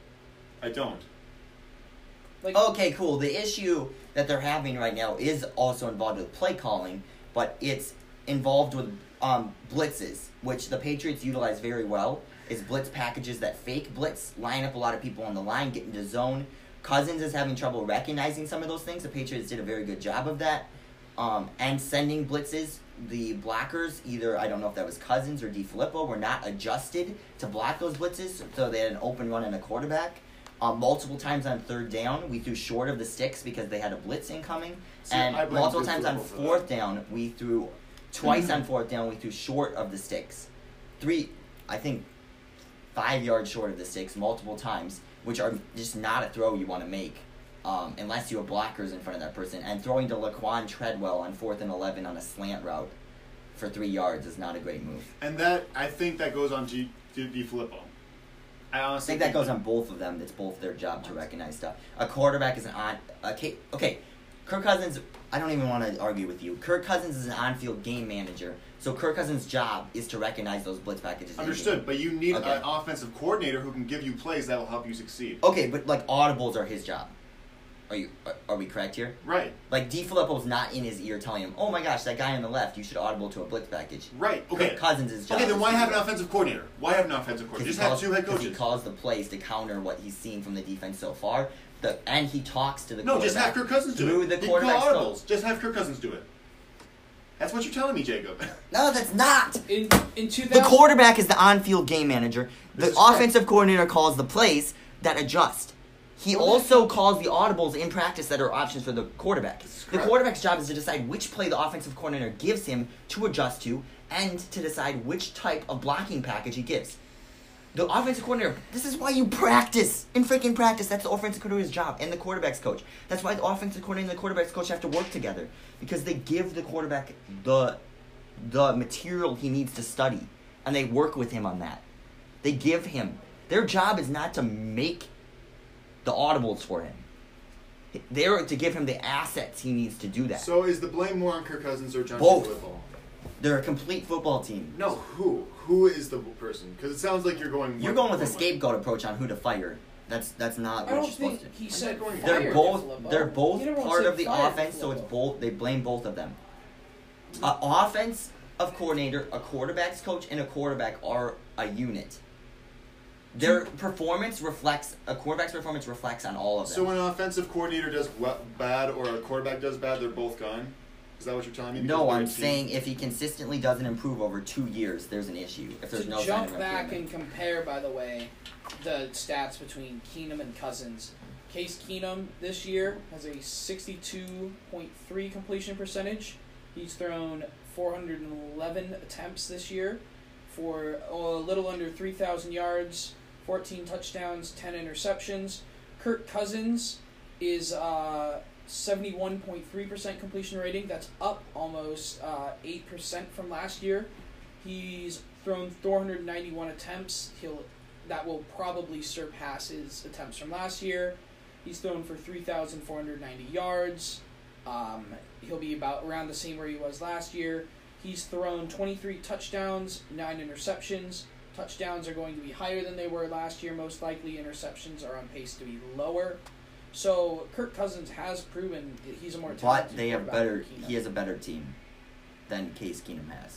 I don't. Like, Okay, cool. The issue that they're having right now is also involved with play calling, but it's involved with um, blitzes, which the Patriots utilize very well. Is blitz packages that fake blitz, line up a lot of people on the line, get into zone. Cousins is having trouble recognizing some of those things. The Patriots did a very good job of that. Um, and sending blitzes, the blockers, either, I don't know if that was Cousins or DeFilippo, were not adjusted to block those blitzes, so they had an open run and a quarterback. Um, multiple times on third down, we threw short of the sticks because they had a blitz incoming. See, and I blame multiple times on DeFilippo for fourth that. down, we threw twice on fourth down, we threw short of the sticks. Three, I think, five yards short of the sticks multiple times, which are just not a throw you want to make. Um, unless you have blockers in front of that person. And throwing to Laquan Treadwell on fourth and eleven on a slant route for three yards is not a great move. And that I think that goes on G, G, DeFilippo. I I honestly think that goes on both of them. It's both their job to recognize stuff. A quarterback is an on... Okay, okay, Kirk Cousins, I don't even want to argue with you. Kirk Cousins is an on-field game manager, so Kirk Cousins' job is to recognize those blitz packages. Understood, but you need Okay. an offensive coordinator who can give you plays that will help you succeed. Okay, but like audibles are his job. Are you? Are, are we correct here? Right, Like DeFilippo's not in his ear telling him, "Oh my gosh, that guy on the left, you should audible to a blitz package." right. Okay. Kirk Cousins' job. Okay, then is why to have do an that. offensive coordinator? Why have an offensive coordinator? Because Just he have calls- two head 'cause he coaches. calls the plays to counter what he's seen from the defense so far. The and he talks to the No, just have quarterback Kirk Cousins do through it. the You can quarterback's call coach. audibles. Just have Kirk Cousins do it. That's what you're telling me, Jacob. No, that's not. in in two The thousand, quarterback is the on-field game manager. The This is correct. offensive coordinator calls the plays that adjust. He Well, also calls the audibles in practice that are options for the quarterback. is The correct. quarterback's job is to decide which play the offensive coordinator gives him to adjust to and to decide which type of blocking package he gives. The offensive coordinator, this is why you practice. In freaking practice, that's the offensive coordinator's job and the quarterback's coach. That's why the offensive coordinator and the quarterback's coach have to work together. Because they give the quarterback the the material he needs to study. And they work with him on that. They give him. Their job is not to make the audibles for him. They're to give him the assets he needs to do that. So is the blame more on Kirk Cousins or John Both. DeFilippo? They're a complete football team. No, who? Who is the person? Because it sounds like you're going. You're one- going with a one way. scapegoat approach on who to fire. That's that's not I what don't you're supposed think to. he said going- fire They're both DeFilippo. they're both He never once part said of the fire offense, so it's DeFilippo. both they blame both of them. A offense of coordinator, a quarterback's coach, and a quarterback are a unit. Their performance reflects a quarterback's performance reflects on all of them. So when an offensive coordinator does well, bad or a quarterback does bad, they're both gone? Is that what you're telling me? no, Because they're I'm a team? saying if he consistently doesn't improve over two years, there's an issue. If there's to no sign jump of back improvement. and compare, by the way, the stats between Keenum and Cousins. Case Keenum this year has a sixty-two point three completion percentage. He's thrown four hundred eleven attempts this year for oh, a little under three thousand yards, fourteen touchdowns, ten interceptions. Kirk Cousins is uh, seventy-one point three percent completion rating. That's up almost uh, eight percent from last year. He's thrown four hundred ninety-one attempts. He'll that will probably surpass his attempts from last year. He's thrown for three thousand four hundred ninety yards. Um, he'll be about around the same where he was last year. He's thrown twenty-three touchdowns, nine interceptions. Touchdowns are going to be higher than they were last year, most likely. Interceptions are on pace to be lower. So Kirk Cousins has proven that he's a more talented But they have quarterback better. than Keenum. He has a better team than Case Keenum has.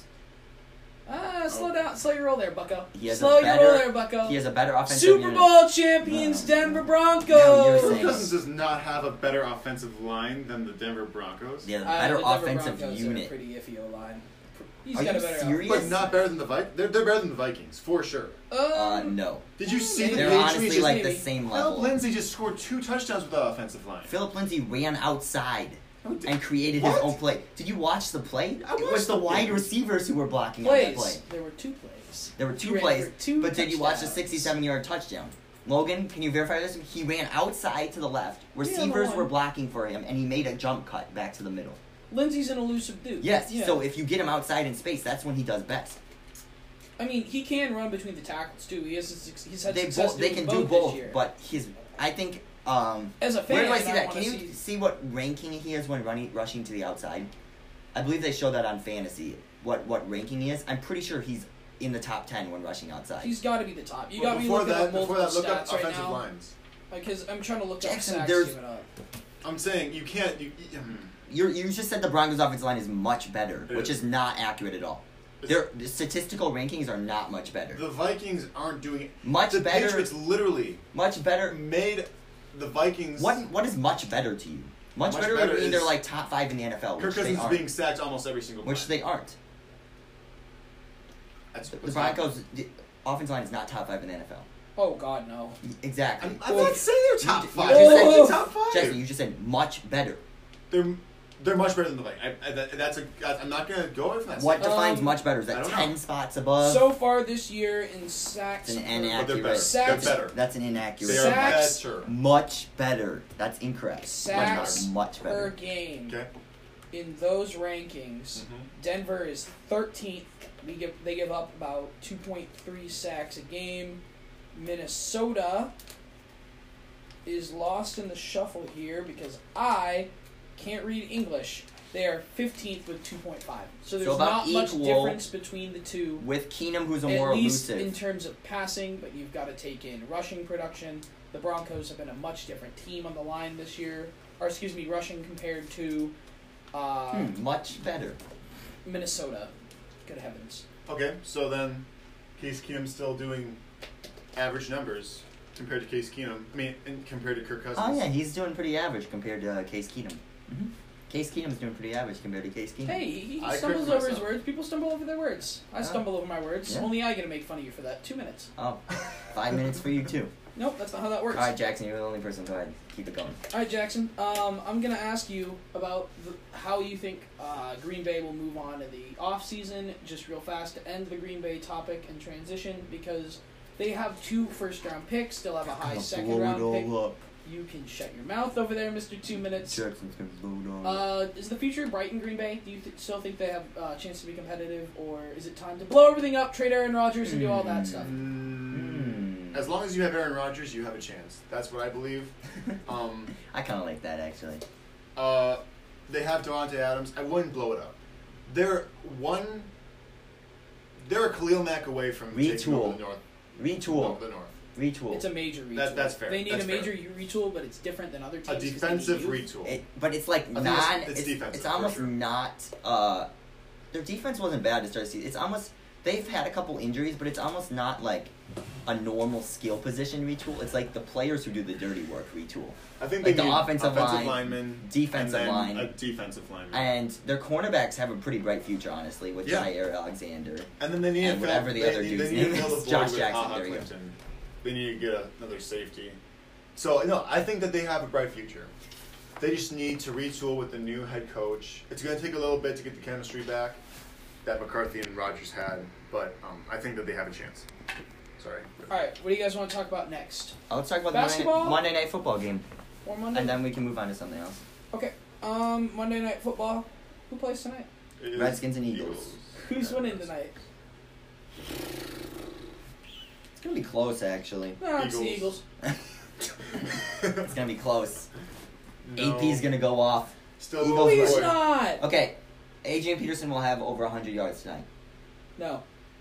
Ah, slow down, slow your roll there, Bucko. He has slow a your better- roll there, Bucko. He has a better offensive Super unit. Bowl champions, No. Denver No, Broncos. you're Kirk saying- Cousins does not have a better offensive line than the Denver Broncos. He has a Uh, better the Denver offensive Broncos are a unit. pretty iffy O line. He's Are got you a better. serious? But not better than the Vikings. They're, they're better than the Vikings, for sure. Uh, Um, no. Did you see the They're Patriots honestly just... like the maybe. same Philip level. Lindsay just scored two touchdowns with the offensive line. Philip Lindsay ran outside. and created What? his own play. Did you watch the play? I It was watched the the wide game. receivers who were blocking on that Plays. play. There were two plays. There were He two ran plays, for two but did you watch the touchdowns. sixty-seven-yard touchdown? Logan, can you verify this? He ran outside to the left. Receivers one. were blocking for him, and he made a jump cut back to the middle. Lindsey's an elusive dude. Yes, Yeah. so if you get him outside in space, that's when he does best. I mean, he can run between the tackles too. He has he's had They success both, they doing can do both both, this year. but his, I think, um, As a fan, where do I see I that? wanna Can you see- see what ranking he is when running, rushing to the outside? I believe they show that on fantasy. What what ranking he is? I'm pretty sure he's in the top ten when rushing outside. He's got to be the top. You Well, got to be before looking that, at multiple before that, look stats up right offensive now. lines. Because I'm trying to look Jackson, up sacks. there's- give it up. I'm saying you can't. You, you, hmm. You're, you just said the Broncos' offensive line is much better, It which is. is not accurate at all. Their the statistical rankings are not much better. The Vikings aren't doing it. Much the better. Patriots literally Much better. made the Vikings. What what is much better to you? Much, Much better, better would mean is- they're like top five in the N F L, Kirk which they Cousins is aren't. being sacked almost every single Which time. they aren't. That's The what's Broncos' the offensive line is not top five in the N F L. Oh God, no. Exactly. I'm, I'm Well, not saying they're top you- five. you I'm just saying said- top five. Jackson, you just said much better. They're they're much better than the Vikings. I, I, that, that's a. I'm not gonna go away from that. What statement. defines Um, much better? Is I that don't ten know. spots above? So far this year in sacks, It's an per- But they're inaccurate. better. Sacks- They're better. That's an inaccurate. They are Sacks- better. Much better. That's incorrect. Sacks much better. per Much better. game Okay. in those rankings. Mhm. Denver is thirteenth. We give they give up about two point three sacks a game. Minnesota is lost in the shuffle here because I can't read English. They are fifteenth with two point five. So there's So about not much equal difference between the two. With Keenum, who's a At more least elusive. in terms of passing, but you've got to take in rushing production. The Broncos have been a much different team on the line this year, or excuse me, rushing compared to uh, Hmm, much better. Minnesota. Good heavens. Okay. So then, Case Keenum's still doing average numbers compared to Case Keenum. I mean, and compared to Kirk Cousins. Oh yeah, he's doing pretty average compared to uh, Case Keenum. Mm-hmm. Case Keenum's doing pretty average compared to Case Keenum. Hey, he, he I stumbles correct over his myself. words. People stumble over their words. I Yeah. stumble over my words. Yeah. Only I get to make fun of you for that. Two minutes. Oh, five minutes for you too. Nope, that's not how that works. All right, Jackson, you're the only person. Go ahead, keep it going. All right, Jackson. Um, I'm gonna ask you about the, how you think uh, Green Bay will move on in the off season. Just real fast to end the Green Bay topic and transition because they have two first round picks. Still have a high Gonna second blow round it all pick. up. You can shut your mouth over there, Mister Two Minutes. Jackson's gonna blow it all up. Uh, is the future bright in Green Bay? Do you th- still think they have uh, a chance to be competitive, or is it time to blow everything up, trade Aaron Rodgers, and do all that stuff? Mm, As long as you have Aaron Rodgers, you have a chance. That's what I believe. Um, I kind of like that actually. uh, they have Devontae Adams. I wouldn't blow it up. They're one. They're a Khalil Mack away from taking over Retool. the North. Retool. Over the North. Retool. It's a major retool. That- that's fair. They need That's a major retool, but it's different than other teams. A 'cause they need defensive youth. retool. It, but it's like think non. it's- It's, it's it's, defensive, for almost sure. not. Uh, their defense wasn't bad to start the season. It's almost they've had a couple injuries, but it's almost not like a normal skill position retool. It's like the players who do the dirty work retool. I think Like they the need offensive line, lineman, defensive and then line. a defensive lineman, And their cornerbacks have a pretty bright future, honestly, with Yeah. Jair Alexander. and then they need and to whatever fill, the they other need, dude's they need to name fill the is. void Josh with Jackson, Ha-Ha there you go. Clinton. They need to get a, another safety. So no, I think that they have a bright future. They just need to retool with the new head coach. It's going to take a little bit to get the chemistry back that McCarthy and Rodgers had, but um, I think that they have a chance. Sorry. All right, what do you guys want to talk about next? Oh, let's talk about Basketball? the Monday, Monday Night Football game, Or Monday? and then we can move on to something else. Okay. Um, Monday Night Football. Who plays tonight? It is Redskins and Eagles. Who's Yeah, winning Reds. tonight? It's gonna be close, actually. No, it's the Eagles. It's gonna be close. No. A P's gonna go off. Still Eagles No, he's win. not. Okay, Adrian Peterson will have over one hundred yards tonight. No.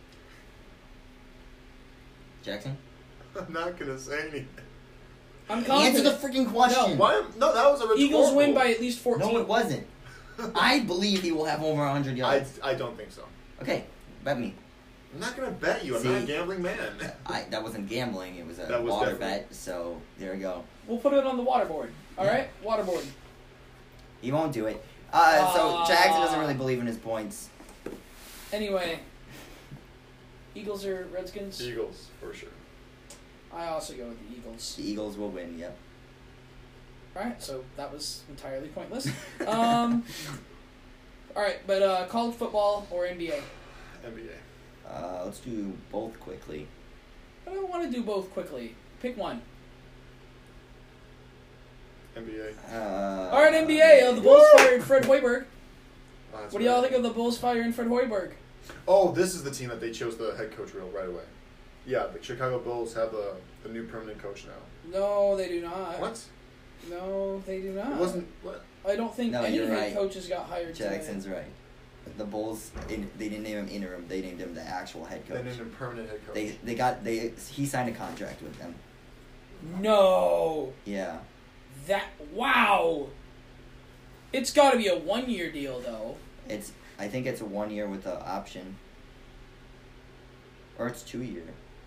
Jackson? I'm not gonna say anything. I'm Answer confident. the freaking question. Why? am- No, that was a rhetorical. Eagles win by at least fourteen. No, it wasn't. I believe he will have over one hundred I, yards. I don't think so. Okay, bet me. I'm not gonna bet you. I'm See? not a gambling man. I That wasn't gambling, it was a That was water definitely- bet, so there we go. We'll put it on the water board. All Yeah. right, water board. He won't do it. Uh, so Ah. Jackson doesn't really believe in his points. Anyway, Eagles or Redskins? Eagles for sure. I also go with the Eagles. The Eagles will win, yep. Alright, so that was entirely pointless. Um, Alright, but uh, college football or N B A? N B A. Uh, let's do both quickly. I don't want to do both quickly. Pick one. N B A. Uh, Alright, N B A. Uh, the Bulls Woo! fired Fred Hoiberg. Oh, that's What do y'all right. think of the Bulls firing Fred Hoiberg? Oh, this is the team that they chose the head coach real right away. Yeah, the Chicago Bulls have the, the new permanent coach now. No, they do not. What? No, they do not. It wasn't what? I don't think No, any you're head right. coaches got hired Jackson's today. right. The Bulls, in, they didn't name him interim. They named him the actual head They coach. named him permanent head coach. They they got they he signed a contract with them. No. Yeah. That wow. It's got to be a one-year deal though. It's I think it's a one year with an option. Or it's two year.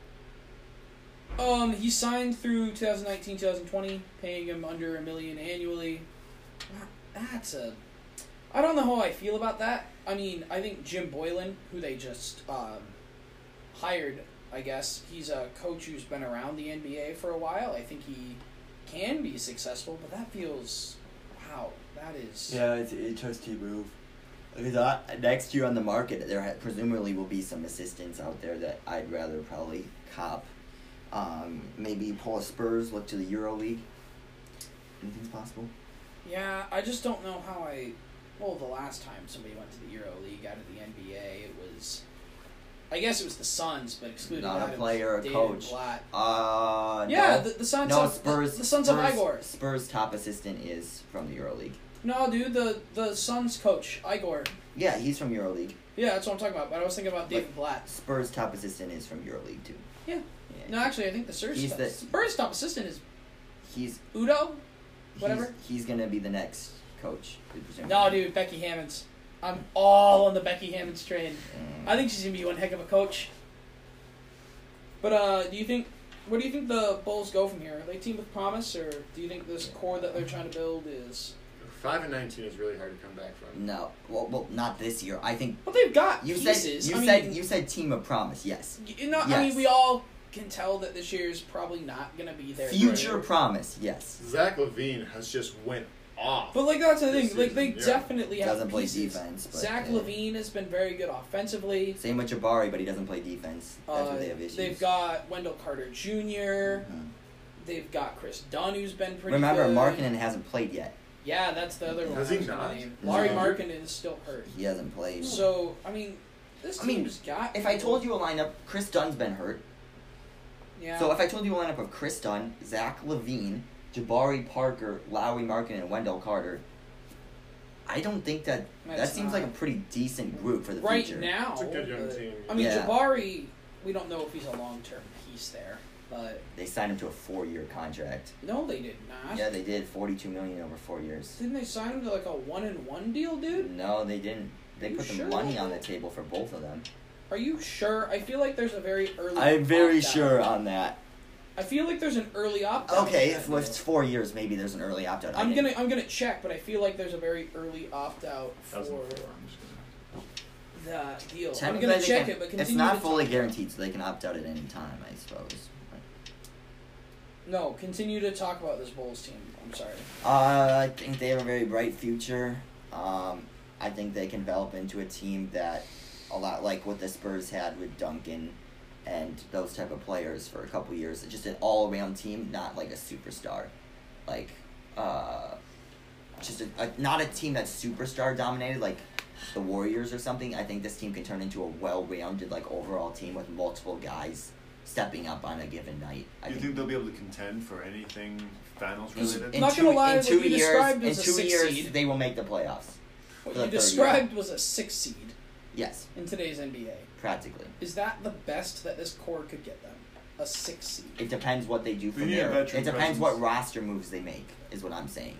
Um, he signed through twenty nineteen, twenty twenty, paying him under a million annually. That's a. I don't know how I feel about that. I mean, I think Jim Boylan, who they just um, hired, I guess he's a coach who's been around the N B A for a while. I think he can be successful, but that feels wow. That is. Yeah, it's an interesting move. Because I, next year on the market, there ha- presumably will be some assistants out there that I'd rather probably cop. Um, maybe pull a Spurs, look to the EuroLeague. Anything's possible. Yeah, I just don't know how I. Well, the last time somebody went to the EuroLeague out of the N B A, it was. I guess it was the Suns, but excluding Not that, a it player, was a David coach. Blatt. Uh, Yeah, no. the, the Suns. No, of, Spurs. The, the Sons Spurs, of Igor. Spurs' top assistant is from the EuroLeague. No, dude, the the Suns coach Igor. Yeah, he's from EuroLeague. Yeah, that's what I'm talking about. But I was thinking about David Blatt. Spurs' top assistant is from EuroLeague too. Yeah. Yeah. No, actually, I think the Spurs. He's the- Spurs top assistant is He's Udo. Whatever. He's, he's gonna be the next coach. presumably. No, dude, Becky Hammonds. I'm all on the Becky Hammonds train. Mm. I think she's gonna be one heck of a coach. But uh, do you think? Where do you think the Bulls go from here? Are they a team with promise, or do you think this core that they're trying to build is? Five and nineteen is really hard to come back from. No, well, well, not this year. I think Well, they've got you pieces. said you I said mean, you said team of promise. Yes, You know, I mean, Yes. we all can tell that this year is probably not gonna be their future year. promise. Yes, Zach Levine has just went off. But like that's the this thing. Like they season, yeah. definitely have doesn't play pieces. defense. But, Zach uh, Levine has been very good offensively. Same with Jabari, but he doesn't play defense. That's Uh, where they have issues. they've got Wendell Carter Junior Mhm. They've got Chris Dunn, who's been pretty Remember, good. Markkinen hasn't played yet. Yeah, that's the other one. Has I he was gonna not? name. No. Laurie Markkinen is still hurt. He hasn't played. So I mean, this I mean, team's got. If I told you a lineup, Chris Dunn's been hurt. yeah. So if I told you a lineup of Chris Dunn, Zach Levine, Jabari Parker, Lowry Markkinen, and Wendell Carter, I don't think that That's that seems not- like a pretty decent group for the right future. now, It's a good young but- team. I mean, Yeah. Jabari, we don't know if he's a long-term piece there, but They signed him to a four-year contract. no, they did not. Yeah, they did forty-two million over four years. Didn't they sign him to like a one-and-one deal, dude? No, they didn't. They You put the sure money about on the that? table for both of them. Are you sure? I feel like there's a very early. I'm very opt-out. sure on that. I feel like there's an early opt-out. Okay, in if that it's deal. four years, maybe there's an early opt-out. I I'm didn't- gonna I'm gonna check, but I feel like there's a very early opt-out for Thousand four, I'm just gonna- that deal. I'm Technically, gonna they check can- it, but continue it's not to fully talk. guaranteed, so they can opt out at any time, I suppose. No, continue to talk about this Bulls team. I'm sorry. Uh, I think they have a very bright future. Um, I think they can develop into a team that, a lot like what the Spurs had with Duncan and those type of players for a couple years. Just an all-around team, not like a superstar. Like, uh, just a, a, not a team that's superstar dominated, like the Warriors or something. I think this team can turn into a well-rounded, like, overall team with multiple guys stepping up on a given night. I Do you think they'll be able to contend for anything finals in, related? in Not two, gonna lie, in what two you years, described in was a two six years, seed. they will make the playoffs. What For the you third described was a six seed Yes, in today's N B A. practically. Is that the best that this core could get them? A six seed. It depends what they do They from need a there. It veteran depends presence. what roster moves they make, is what I'm saying.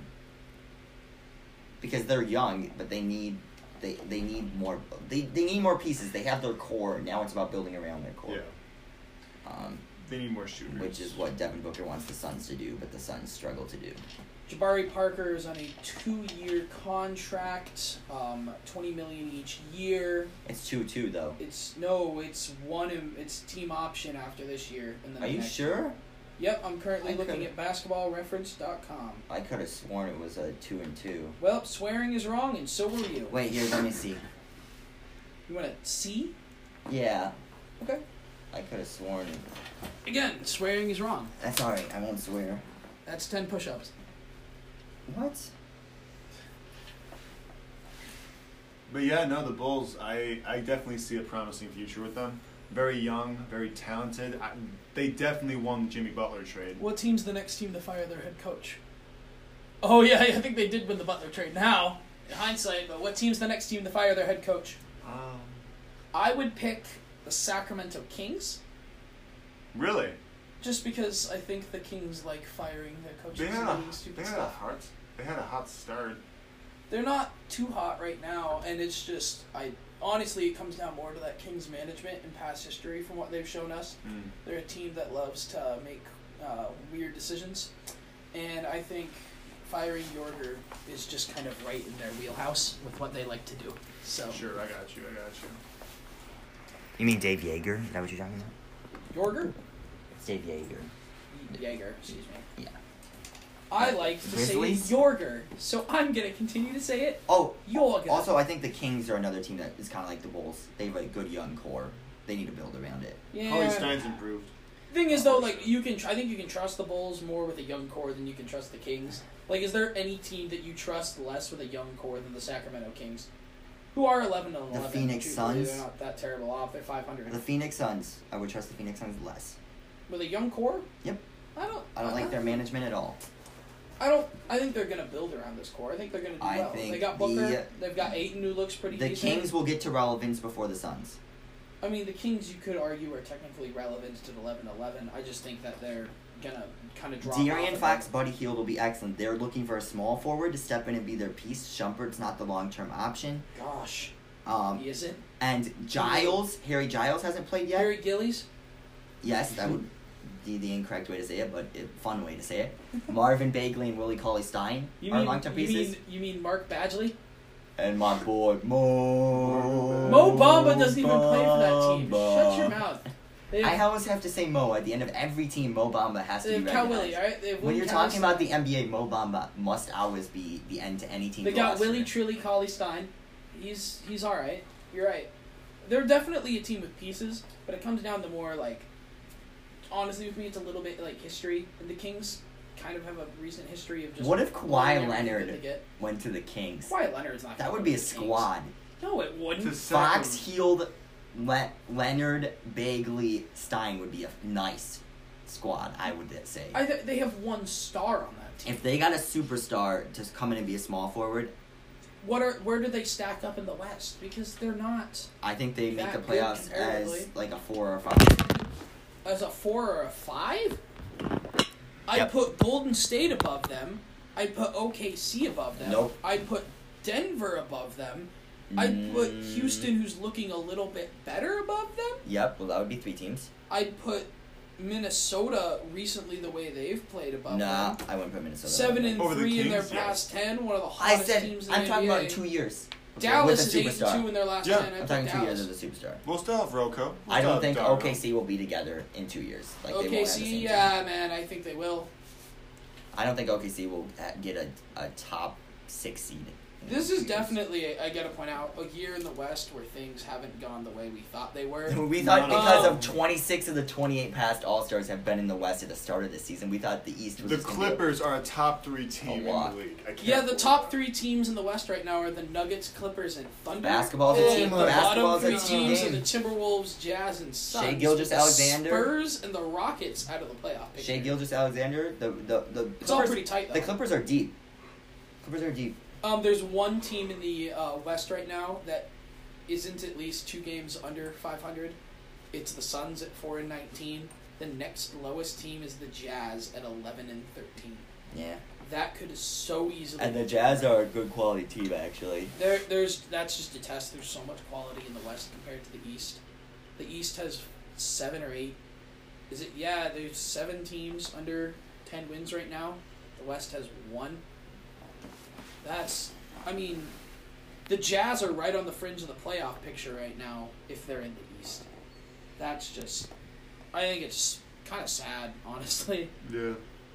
Because they're young, but they need they they need more they, they need more pieces. They have their core. Now it's about building around their core. Yeah, Um, they need more shooters. which is what Devin Booker wants the Suns to do, but the Suns struggle to do. Jabari Parker is on a two-year contract, um, twenty million each year. It's two two though. It's no, it's one. im- It's team option after this year. And then Are the you next sure? year. Yep, I'm currently I looking could've- at basketball reference dot com. I could have sworn it was a two and two. Well, swearing is wrong, and so were you. Wait, here, let me see. You want to see? Yeah, Okay. I could have sworn. Again, swearing is wrong. That's alright, I won't swear. That's ten push-ups. What? But yeah, no, the Bulls, I, I definitely see a promising future with them. Very young, very talented. I, they definitely won the Jimmy Butler trade. What team's the next team to fire their head coach? Oh, yeah, I think they did win the Butler trade now, in hindsight, but what team's the next team to fire their head coach? Um, I would pick the Sacramento Kings, really? just because I think the Kings like firing their coaches They had and a, doing they stupid had a stuff. hot, they had a hot start. They're not too hot right now, and it's just, I honestly, it comes down more to that Kings management and past history from what they've shown us. Mm. They're a team that loves to make uh, weird decisions, and I think firing Yorger is just kind of right in their wheelhouse with what they like to do. So Sure, I got you, I got you. You mean Dave Yeager? Is that what you're talking about? Yorger? It's Dave Yeager. Yeager, excuse me. Yeah. I like to Grizzlies? say Yorger, so I'm going to continue to say it. Oh, Yorger. also, I think the Kings are another team that is kind of like the Bulls. They have a good young core. They need to build around it. yeah. Holly Stein's improved. Thing is, though, like you can, I think you can trust the Bulls more with a young core than you can trust the Kings. Like, is there any team that you trust less with a young core than the Sacramento Kings, who are eleven and eleven? Phoenix Truthfully, Suns? They're not that terrible off. They're five hundred. The Phoenix Suns. I would trust the Phoenix Suns less. With a young core? Yep. I don't. I don't like their management at all. I don't. I think they're gonna build around this core. I think they're gonna do I well. think they got Booker. the- They've got Ayton, who looks pretty The decent. Kings will get to relevance before the Suns. I mean, the Kings, you could argue, are technically relevant to the eleven eleven. I just think that they're gonna kind of drop off. De'Aaron and- Fox, Buddy Hield will be excellent. They're looking for a small forward to step in and be their piece. Shumpert's not the long-term option. Gosh, Um, he isn't. and Giles, Harry Giles hasn't played yet. Harry Gillies. Yes, that would be the incorrect way to say it, but a fun way to say it. Marvin Bagley and Willie Cauley-Stein You are mean long-term you pieces. mean you mean Mark Badgley? And my boy Mo. Mo Bamba doesn't even play for that team. Shut your mouth. They I have, always have to say Mo at the end of every team. Mo Bamba has to they be have Cal recognized. Willie, alright? They have When Willie you're talking Cauley-Stein. about the N B A, Mo Bamba must always be the end to any team. They got roster. Willie Truly Cauley Stein. He's he's all right. You're right. They're definitely a team with pieces, but it comes down to more like. Honestly, with me, it's a little bit like history, and the Kings kind of have a recent history of just. What if blowing Kawhi everything Leonard that they get. went to the Kings? Kawhi Leonard's not. That gonna would go be a to the Kings. squad. No, it wouldn't. To Fox, Sacram- Hield, Le- Leonard, Bagley, Stein would be a nice squad, I would say. I th- they have one star on that team. If they got a superstar to come in and be a small forward, What are where do they stack up in the West? Because they're not I think they make the That good playoffs comparatively. as like a four or five. as a four or a five. I Yep. put Golden State above them. I put O K C above them. Nope. I put Denver above them. I put Mm, Houston, who's looking a little bit better, above them. Yep, well that would be three teams. I put Minnesota recently the way they've played above Nah, them. I wouldn't put Minnesota. Seven above and them. Over the three in their Kings, yes. past ten. One of the I hottest said teams in I'm the talking N B A. about in two years. Dallas with is a eight and superstar. two in their last Yeah. ten. I I'm put talking two Dallas. years as a superstar. We'll still have Rocco. We'll I still don't have think Darko. O K C will be together in two years. Like they won't have the O K C, same team. yeah, man, I think they will. I don't think O K C will ha- get a, a top six seed. in This two is years. definitely, I gotta point out, a year in the West where things haven't gone the way we thought they were. We thought No, no, because no. of twenty-six of the twenty-eight past All Stars have been in the West at the start of the season. We thought the East was The just gonna be a- Clippers are a top three team in the lot. league. I can't Yeah, the believe top that. three teams in the West right now are the Nuggets, Clippers, and Thunder. Basketball's a and team- The basketball's bottom a three team teams game. are the Timberwolves, Jazz, and Suns. Shai Gilgeous-Alexander. The Spurs and the Rockets out of the playoff picture. Shea Gilgeous-Alexander. The the the It's all Clippers- pretty tight, though. The Clippers are deep. Clippers are deep. Um, there's one team in the uh, West right now that isn't at least two games under five hundred. It's the Suns at four and nineteen. The next lowest team is the Jazz at eleven and thirteen. Yeah. That could so easily. And the Jazz are a good quality team, actually. There, there's that's just a test. There's so much quality in the West compared to the East. The East has seven or eight. Is it? Yeah, there's seven teams under ten wins right now. The West has one. That's, I mean, the Jazz are right on the fringe of the playoff picture right now if they're in the East. That's just, I think it's kind of sad, honestly. Yeah.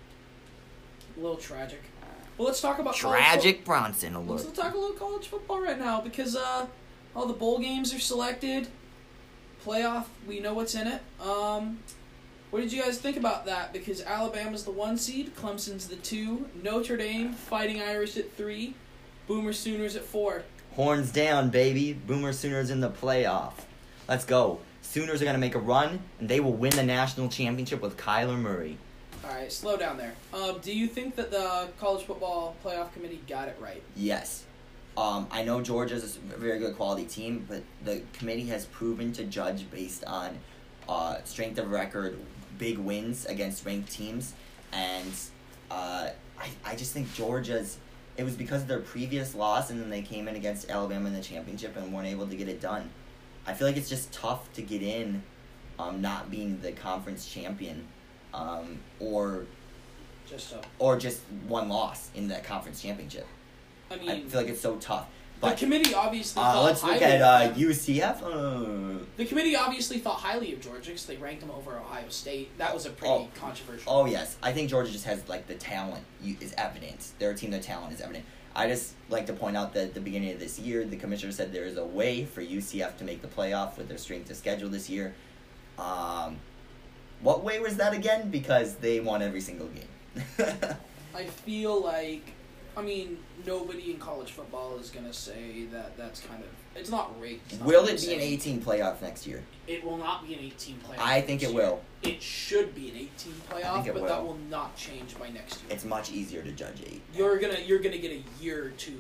A little tragic. Well, let's talk about Tragic Bronson college alert. Let's talk a little college football right now because uh, all the bowl games are selected. Playoff, we know what's in it. Um, what did you guys think about that? Because Alabama's the one seed, Clemson's the two, Notre Dame, Fighting Irish at three, Boomer Sooners at four. Horns down, baby. Boomer Sooners in the playoff. Let's go. Sooners are going to make a run, and they will win the national championship with Kyler Murray. All right, slow down there. Um, do you think that the college football playoff committee got it right? Yes. Um, I know Georgia's a very good quality team, but the committee has proven to judge based on uh, strength of record, big wins against ranked teams, and uh, I, I just think Georgia's, it was because of their previous loss, and then they came in against Alabama in the championship and weren't able to get it done. I feel like it's just tough to get in, um, not being the conference champion, um, or Just so. or just one loss in the conference championship. I mean, I feel like it's so tough. the But committee obviously uh, thought let's look highly at of uh, them. U C F. Uh, The committee obviously thought highly of Georgia because they ranked them over Ohio State. That was a pretty Oh. controversial. oh yes, I think Georgia just has like the talent you- is evident. They're a team, their talent is evident. I just like to point out that at the beginning of this year, the commissioner said there is a way for U C F to make the playoff with their strength of schedule this year. Um, what way was that again? Because they won every single game. I feel like, I mean, nobody in college football is going to say that that's kind of, it's not rigged. It's not Will what it I'm be an saying. eighteen playoff next year? It will not be an eighteen playoff. I think next it year. will. It should be an eighteen playoff, think it but will. that will not change by next year. It's much easier to judge eight. You're gonna you're gonna get a year or two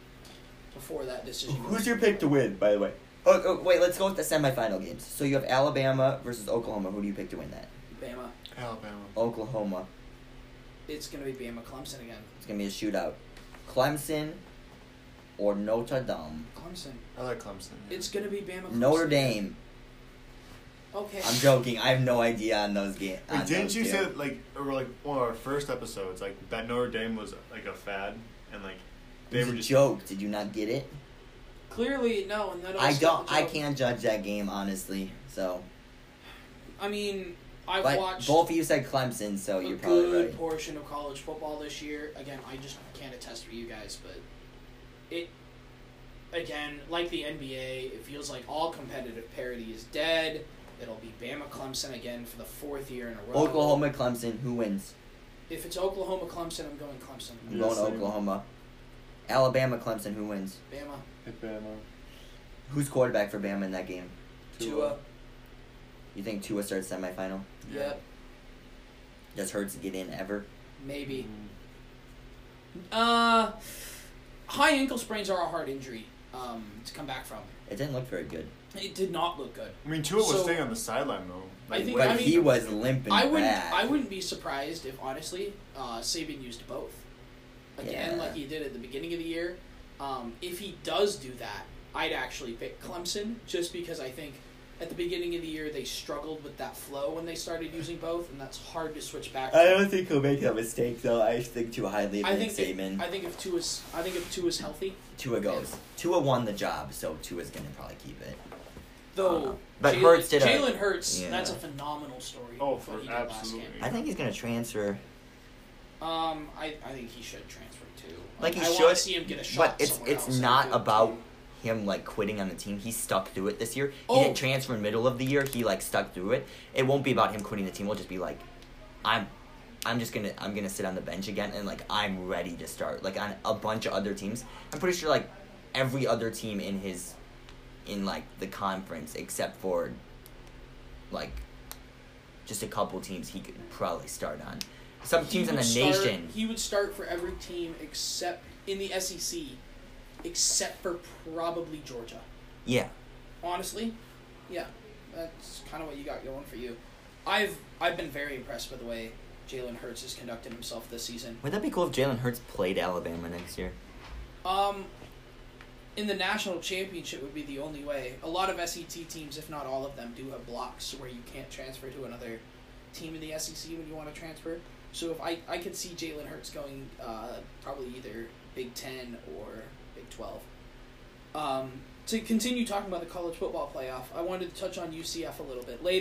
before that decision. Who's your pick to win, by the way? Oh, oh, wait, let's go with the semifinal games. So you have Alabama versus Oklahoma. Who do you pick to win that? Bama. Alabama. Oklahoma. It's gonna be Bama Clemson again. It's going to be a shootout. Clemson or Notre Dame? Clemson. I like Clemson. yeah. It's gonna be Bama Clemson. Notre Dame. Okay. I'm joking. I have no idea on those games. Wait, didn't you say that, like, or like one of our first episodes, like that Notre Dame was like a fad, and like It they was were a just joke. Did you not get it? Clearly, no, and that I also don't. I joke. can't judge that game honestly. So, I mean, I've but watched both of you said Clemson, so a you're probably good right. portion of college football this year. Again, I just can't attest for you guys, but it again, like the N B A, it feels like all competitive parity is dead. It'll be Bama Clemson again for the fourth year in a row. Oklahoma, Clemson. Who wins? If it's Oklahoma Clemson, I'm going Clemson. I'm Yeah, going same. Oklahoma. Alabama, Clemson. Who wins? Bama. hit Bama. Who's quarterback for Bama in that game? Tua. You think Tua starts semifinal? Yep. Does Hurts get in ever? Maybe. Mm. Uh, high ankle sprains are a hard injury um, to come back from. It didn't look very good. It did not look good. I mean, Tua was So- staying on the sideline though. I Like, think- But I mean, he was limping I wouldn't. bad. I wouldn't be surprised if honestly, uh, Saban used both. Again, Yeah. like he did at the beginning of the year. Um, if he does do that, I'd actually pick Clemson just because I think at the beginning of the year they struggled with that flow when they started using both, and that's hard to switch back. I don't think he'll make that mistake though. I think too highly of I Nick think Saban. if, I think if Tua's I think if Tua's healthy, Tua goes. Tua won the job, so Tua's gonna probably keep it. though. Uh, but Jalen, Hurts did a- Jalen Hurts. yeah. That's a phenomenal story. Oh, what for he did last absolutely. game. I think he's gonna transfer. Um, I, I think he should transfer too. Like, he I should, want to see him get a shot. But it's somewhere it's else. not I do, about too. him like quitting on the team. He stuck through it this year. He Oh. didn't transfer in middle of the year. He like stuck through it. It won't be about him quitting the team. It'll just be like, I'm, I'm just gonna I'm gonna sit on the bench again and like I'm ready to start. Like on a bunch of other teams, I'm pretty sure like every other team in his, in like the conference except for, like, just a couple teams he could probably start on. Some He teams in the would start- nation. He would start for every team except in the S E C, except for probably Georgia. Yeah. Honestly, yeah, that's kind of what you got going for you. I've I've been very impressed by the way Jalen Hurts has conducted himself this season. Would that be cool if Jalen Hurts played Alabama next year? Um, in the national championship would be the only way. A lot of S E C teams, if not all of them, do have blocks where you can't transfer to another team in the S E C when you want to transfer. So if I, I could see Jalen Hurts going uh, probably either Big Ten or Big Twelve. Um, to continue talking about the college football playoff, I wanted to touch on U C F a little bit later.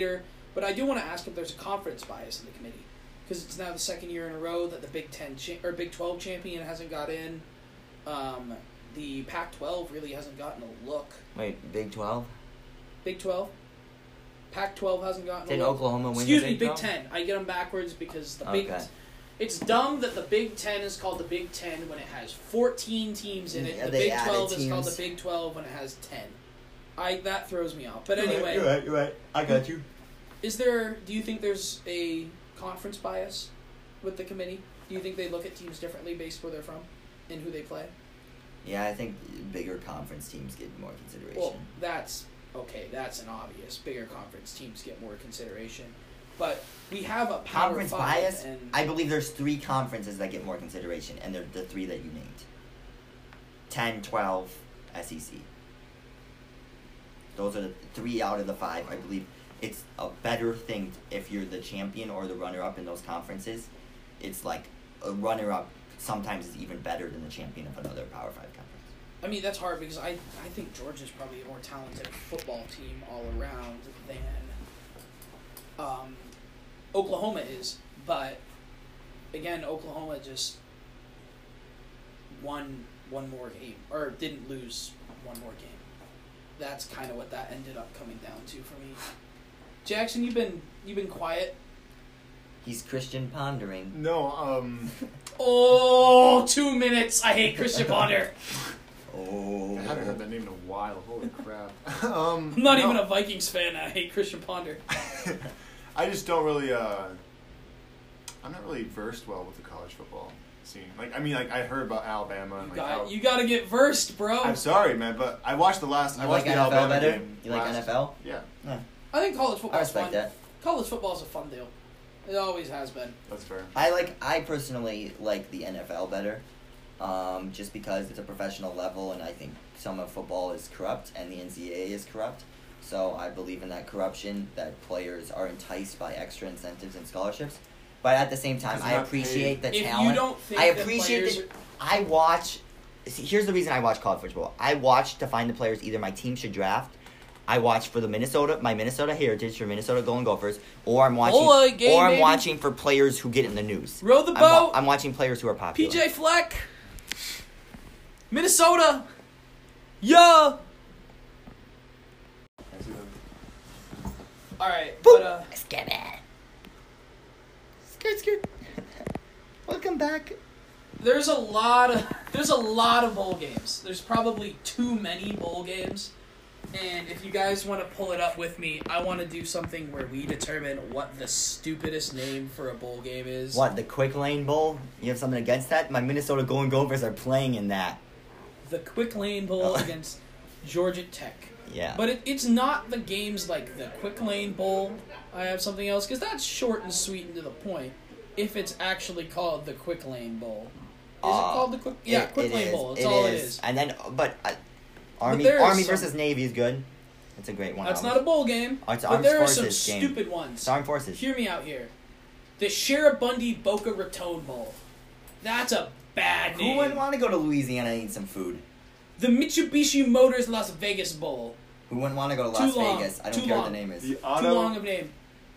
But I do want to ask if there's a conference bias in the committee, because it's now the second year in a row that the Big Ten cha- or Big twelve champion hasn't got in. Um, the Pac twelve really hasn't gotten a look. Wait, Big twelve? Big twelve. Pac twelve hasn't gotten Did a look. Oklahoma win Excuse the me, Big Big twelve? Ten. I get them backwards because the Big. Okay. It's dumb that the Big Ten is called the Big Ten when it has fourteen teams in it. Yeah, the they Big added twelve is called the teams. Big twelve when it has ten. I that throws me off. But You're right, anyway, You're right, you're right. I got you. is there? Do you think there's a conference bias with the committee? Do you think they look at teams differently based where they're from and who they play? Yeah, I think bigger conference teams get more consideration. Well, that's okay. That's an obvious. Bigger conference teams get more consideration, but we have a Power Conference Five, bias? and I believe there's three conferences that get more consideration, and they're the three that you named. ten, twelve, S E C. Those are the three out of the five. I believe it's a better thing if you're the champion or the runner-up in those conferences. It's like a runner-up sometimes is even better than the champion of another Power Five conference. I mean, that's hard because I, I think Georgia's probably a more talented football team all around than um, Oklahoma is. But, again, Oklahoma just won one more game, or didn't lose one more game. That's kind of what that ended up coming down to for me. Jackson, you've been you've been quiet. He's Christian pondering. No, um, Oh, two minutes. I hate Christian Ponder. Oh. I haven't heard that name in a while. Holy crap. um, I'm not no. even a Vikings fan. I hate Christian Ponder. I just don't really, uh, I'm not really versed well with the college football scene. Like, I mean, like, I heard about Alabama and You like got how, you got to get versed, bro. I'm sorry, man, but I watched the last, I You watched like the N F L Alabama better? game. You like last- N F L? Yeah, I think college I football's respect fun. that. College football's a fun deal. It always has been. that's fair. I like. I personally like the N F L better, um, just because it's a professional level, and I think some of football is corrupt, and the N C double A is corrupt. So I believe in that corruption, that players are enticed by extra incentives and scholarships. But at the same time, 'Cause I they're not appreciate the If talent. you don't think I that appreciate players that. I watch. See, here's the reason I watch college football. I watch to find the players either my team should draft. I watch for the Minnesota, my Minnesota heritage for Minnesota Golden Gophers, or I'm watching, Boy, game, or I'm baby. watching for players who get in the news. Row the I'm, wa- boat. I'm watching players who are P popular. J Fleck. Minnesota. Yeah. All right, Boop. but uh, Skip it. Skirt, skirt. Welcome back. there's a lot of there's a lot of bowl games. There's probably too many bowl games. And if you guys want to pull it up with me, I want to do something where we determine what the stupidest name for a bowl game is. What, the Quick Lane Bowl? You have something against that? My Minnesota Golden Gophers are playing in that. The Quick Lane Bowl Oh. against Georgia Tech. Yeah. But it, it's not the games like the Quick Lane Bowl. I have something else, because that's short and sweet and to the point. If it's actually called the Quick Lane Bowl. Is Uh, it called the Quick... Yeah, It- Quick it Lane is, Bowl. That's all it is. And then, but uh, Army there is Army some- versus Navy is good. It's a great one. That's Army. not a bowl game. Oh, it's an but Armed there are some Forces game. stupid ones. It's Armed Forces. Hear me out here. The Sherabundy Boca Raton Bowl. That's a bad name. Who wouldn't want to go to Louisiana and eat some food? The Mitsubishi Motors Las Vegas Bowl. Who wouldn't want to go to Too Las long. Vegas? I don't Too care long. what the name is. The Too auto, long of name.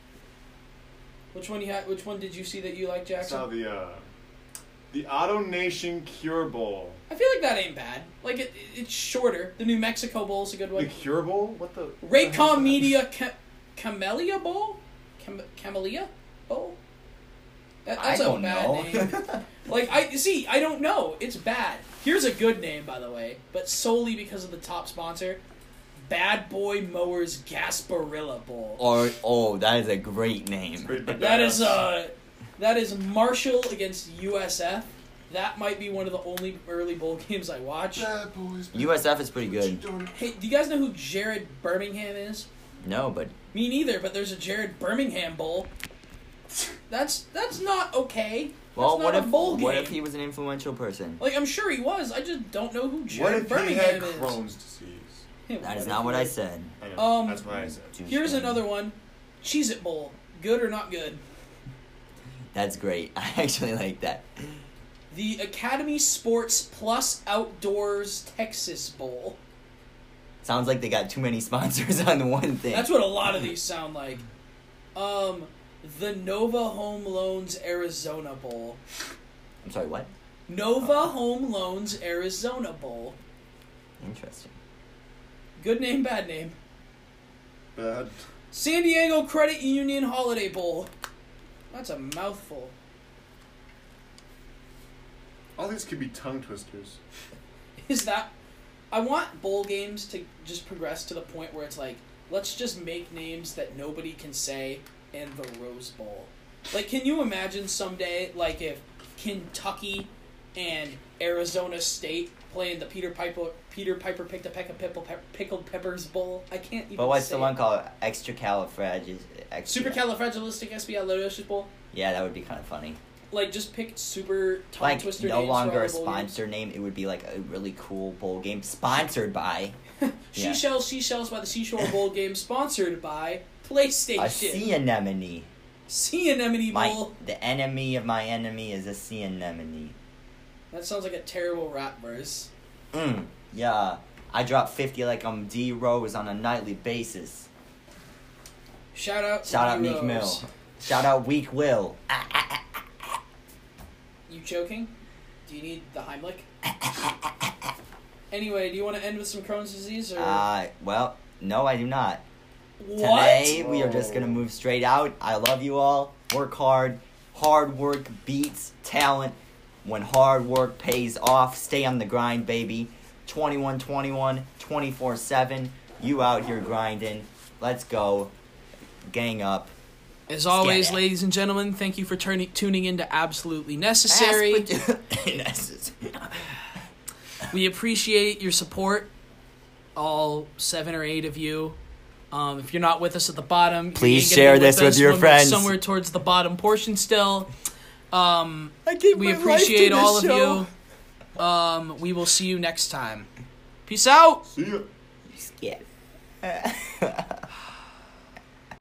Which one you had? Which one did you see that you like, Jackson? saw the, uh, the Auto Nation Cure Bowl. I feel like that ain't bad. Like it, it's shorter. The New Mexico Bowl's a good The one. Cure Bowl? What the? what the hell's Raycom that? Media Ca- Camellia Bowl? Cam- Camellia Bowl? That, that's I a don't bad know. name. Like I see, I don't know. It's bad. Here's a good name, by the way, but solely because of the top sponsor. Bad Boy Mowers Gasparilla Bowl. or oh, that is a great name. Pretty big That badass. is uh, that is Marshall against U S F. That might be one of the only early bowl games I watch. Bad boys. U S F is pretty good. Hey, do you guys know who Jared Birmingham is? No, but Me neither, but there's a Jared Birmingham Bowl. That's that's not okay. well, that's what not if a bowl what game. if he was an influential person? Like I'm sure he was. I just don't know who What Jared if he Birmingham had is. Crohn's disease? Yeah, That is if not he what I was- said. I know. Um, That's what I said. Here's another one. Cheez-It Bowl. Good or not good? That's great. I actually like that. The Academy Sports Plus Outdoors Texas Bowl. Sounds like they got too many sponsors on one thing. That's what a lot of these sound like. Um, the Nova Home Loans Arizona Bowl. I'm sorry, what? Nova Home Loans Arizona Bowl. Interesting. Good name, bad name. Bad. San Diego Credit Union Holiday Bowl. That's a mouthful. All these could be tongue twisters. Is that... I want bowl games to just progress to the point where it's like, let's just make names that nobody can say in the Rose Bowl. Like, can you imagine someday, like, if Kentucky and Arizona State play in the Peter Piper Peter Piper picked a peck of pickle, pe- pickled peppers bowl? I can't even But what's say the one it. called? Extracalifragilistic. Extra- Supercalifragilisticexpialidocious bowl? Yeah, that would be kind of funny. Like, just pick super tongue Like, twister no names longer for all a the bowl sponsor name. It would be like a really cool bowl game. Sponsored by games. Yeah. Seashells, Seashells by the Seashore Bowl game, sponsored by PlayStation. a sea anemone. Sea Anemone My, Bowl. the enemy of my enemy is a sea anemone. That sounds like a terrible rap verse. Mm, yeah. I drop fifty like I'm D Rose on a nightly basis. Shout out to Shout out Heroes. Meek Mill. Shout out Weak Will. Ah, ah, ah. You choking? Do you need the Heimlich? Anyway, do you want to end with some Crohn's disease or Uh, well, no, I do not. what? Today, we are just Whoa. going to move straight out. I love you all. Work hard. Hard work beats talent. When hard work pays off, stay on the grind, baby. twenty-one twenty-one, twenty-four seven. You out here grinding. Let's go. Gang up. As always, it. ladies and gentlemen, thank you for turning tuning in to Absolutely Necessary. Necessary. We appreciate your support, all seven or eight of you. Um, if you're not with us at the bottom, Please you're gonna share be this with us your when we're friends. Somewhere towards the bottom portion still. Um, I gave we my life appreciate to this all of show. you. Um, we will see you next time. Peace out. See ya. Yeah.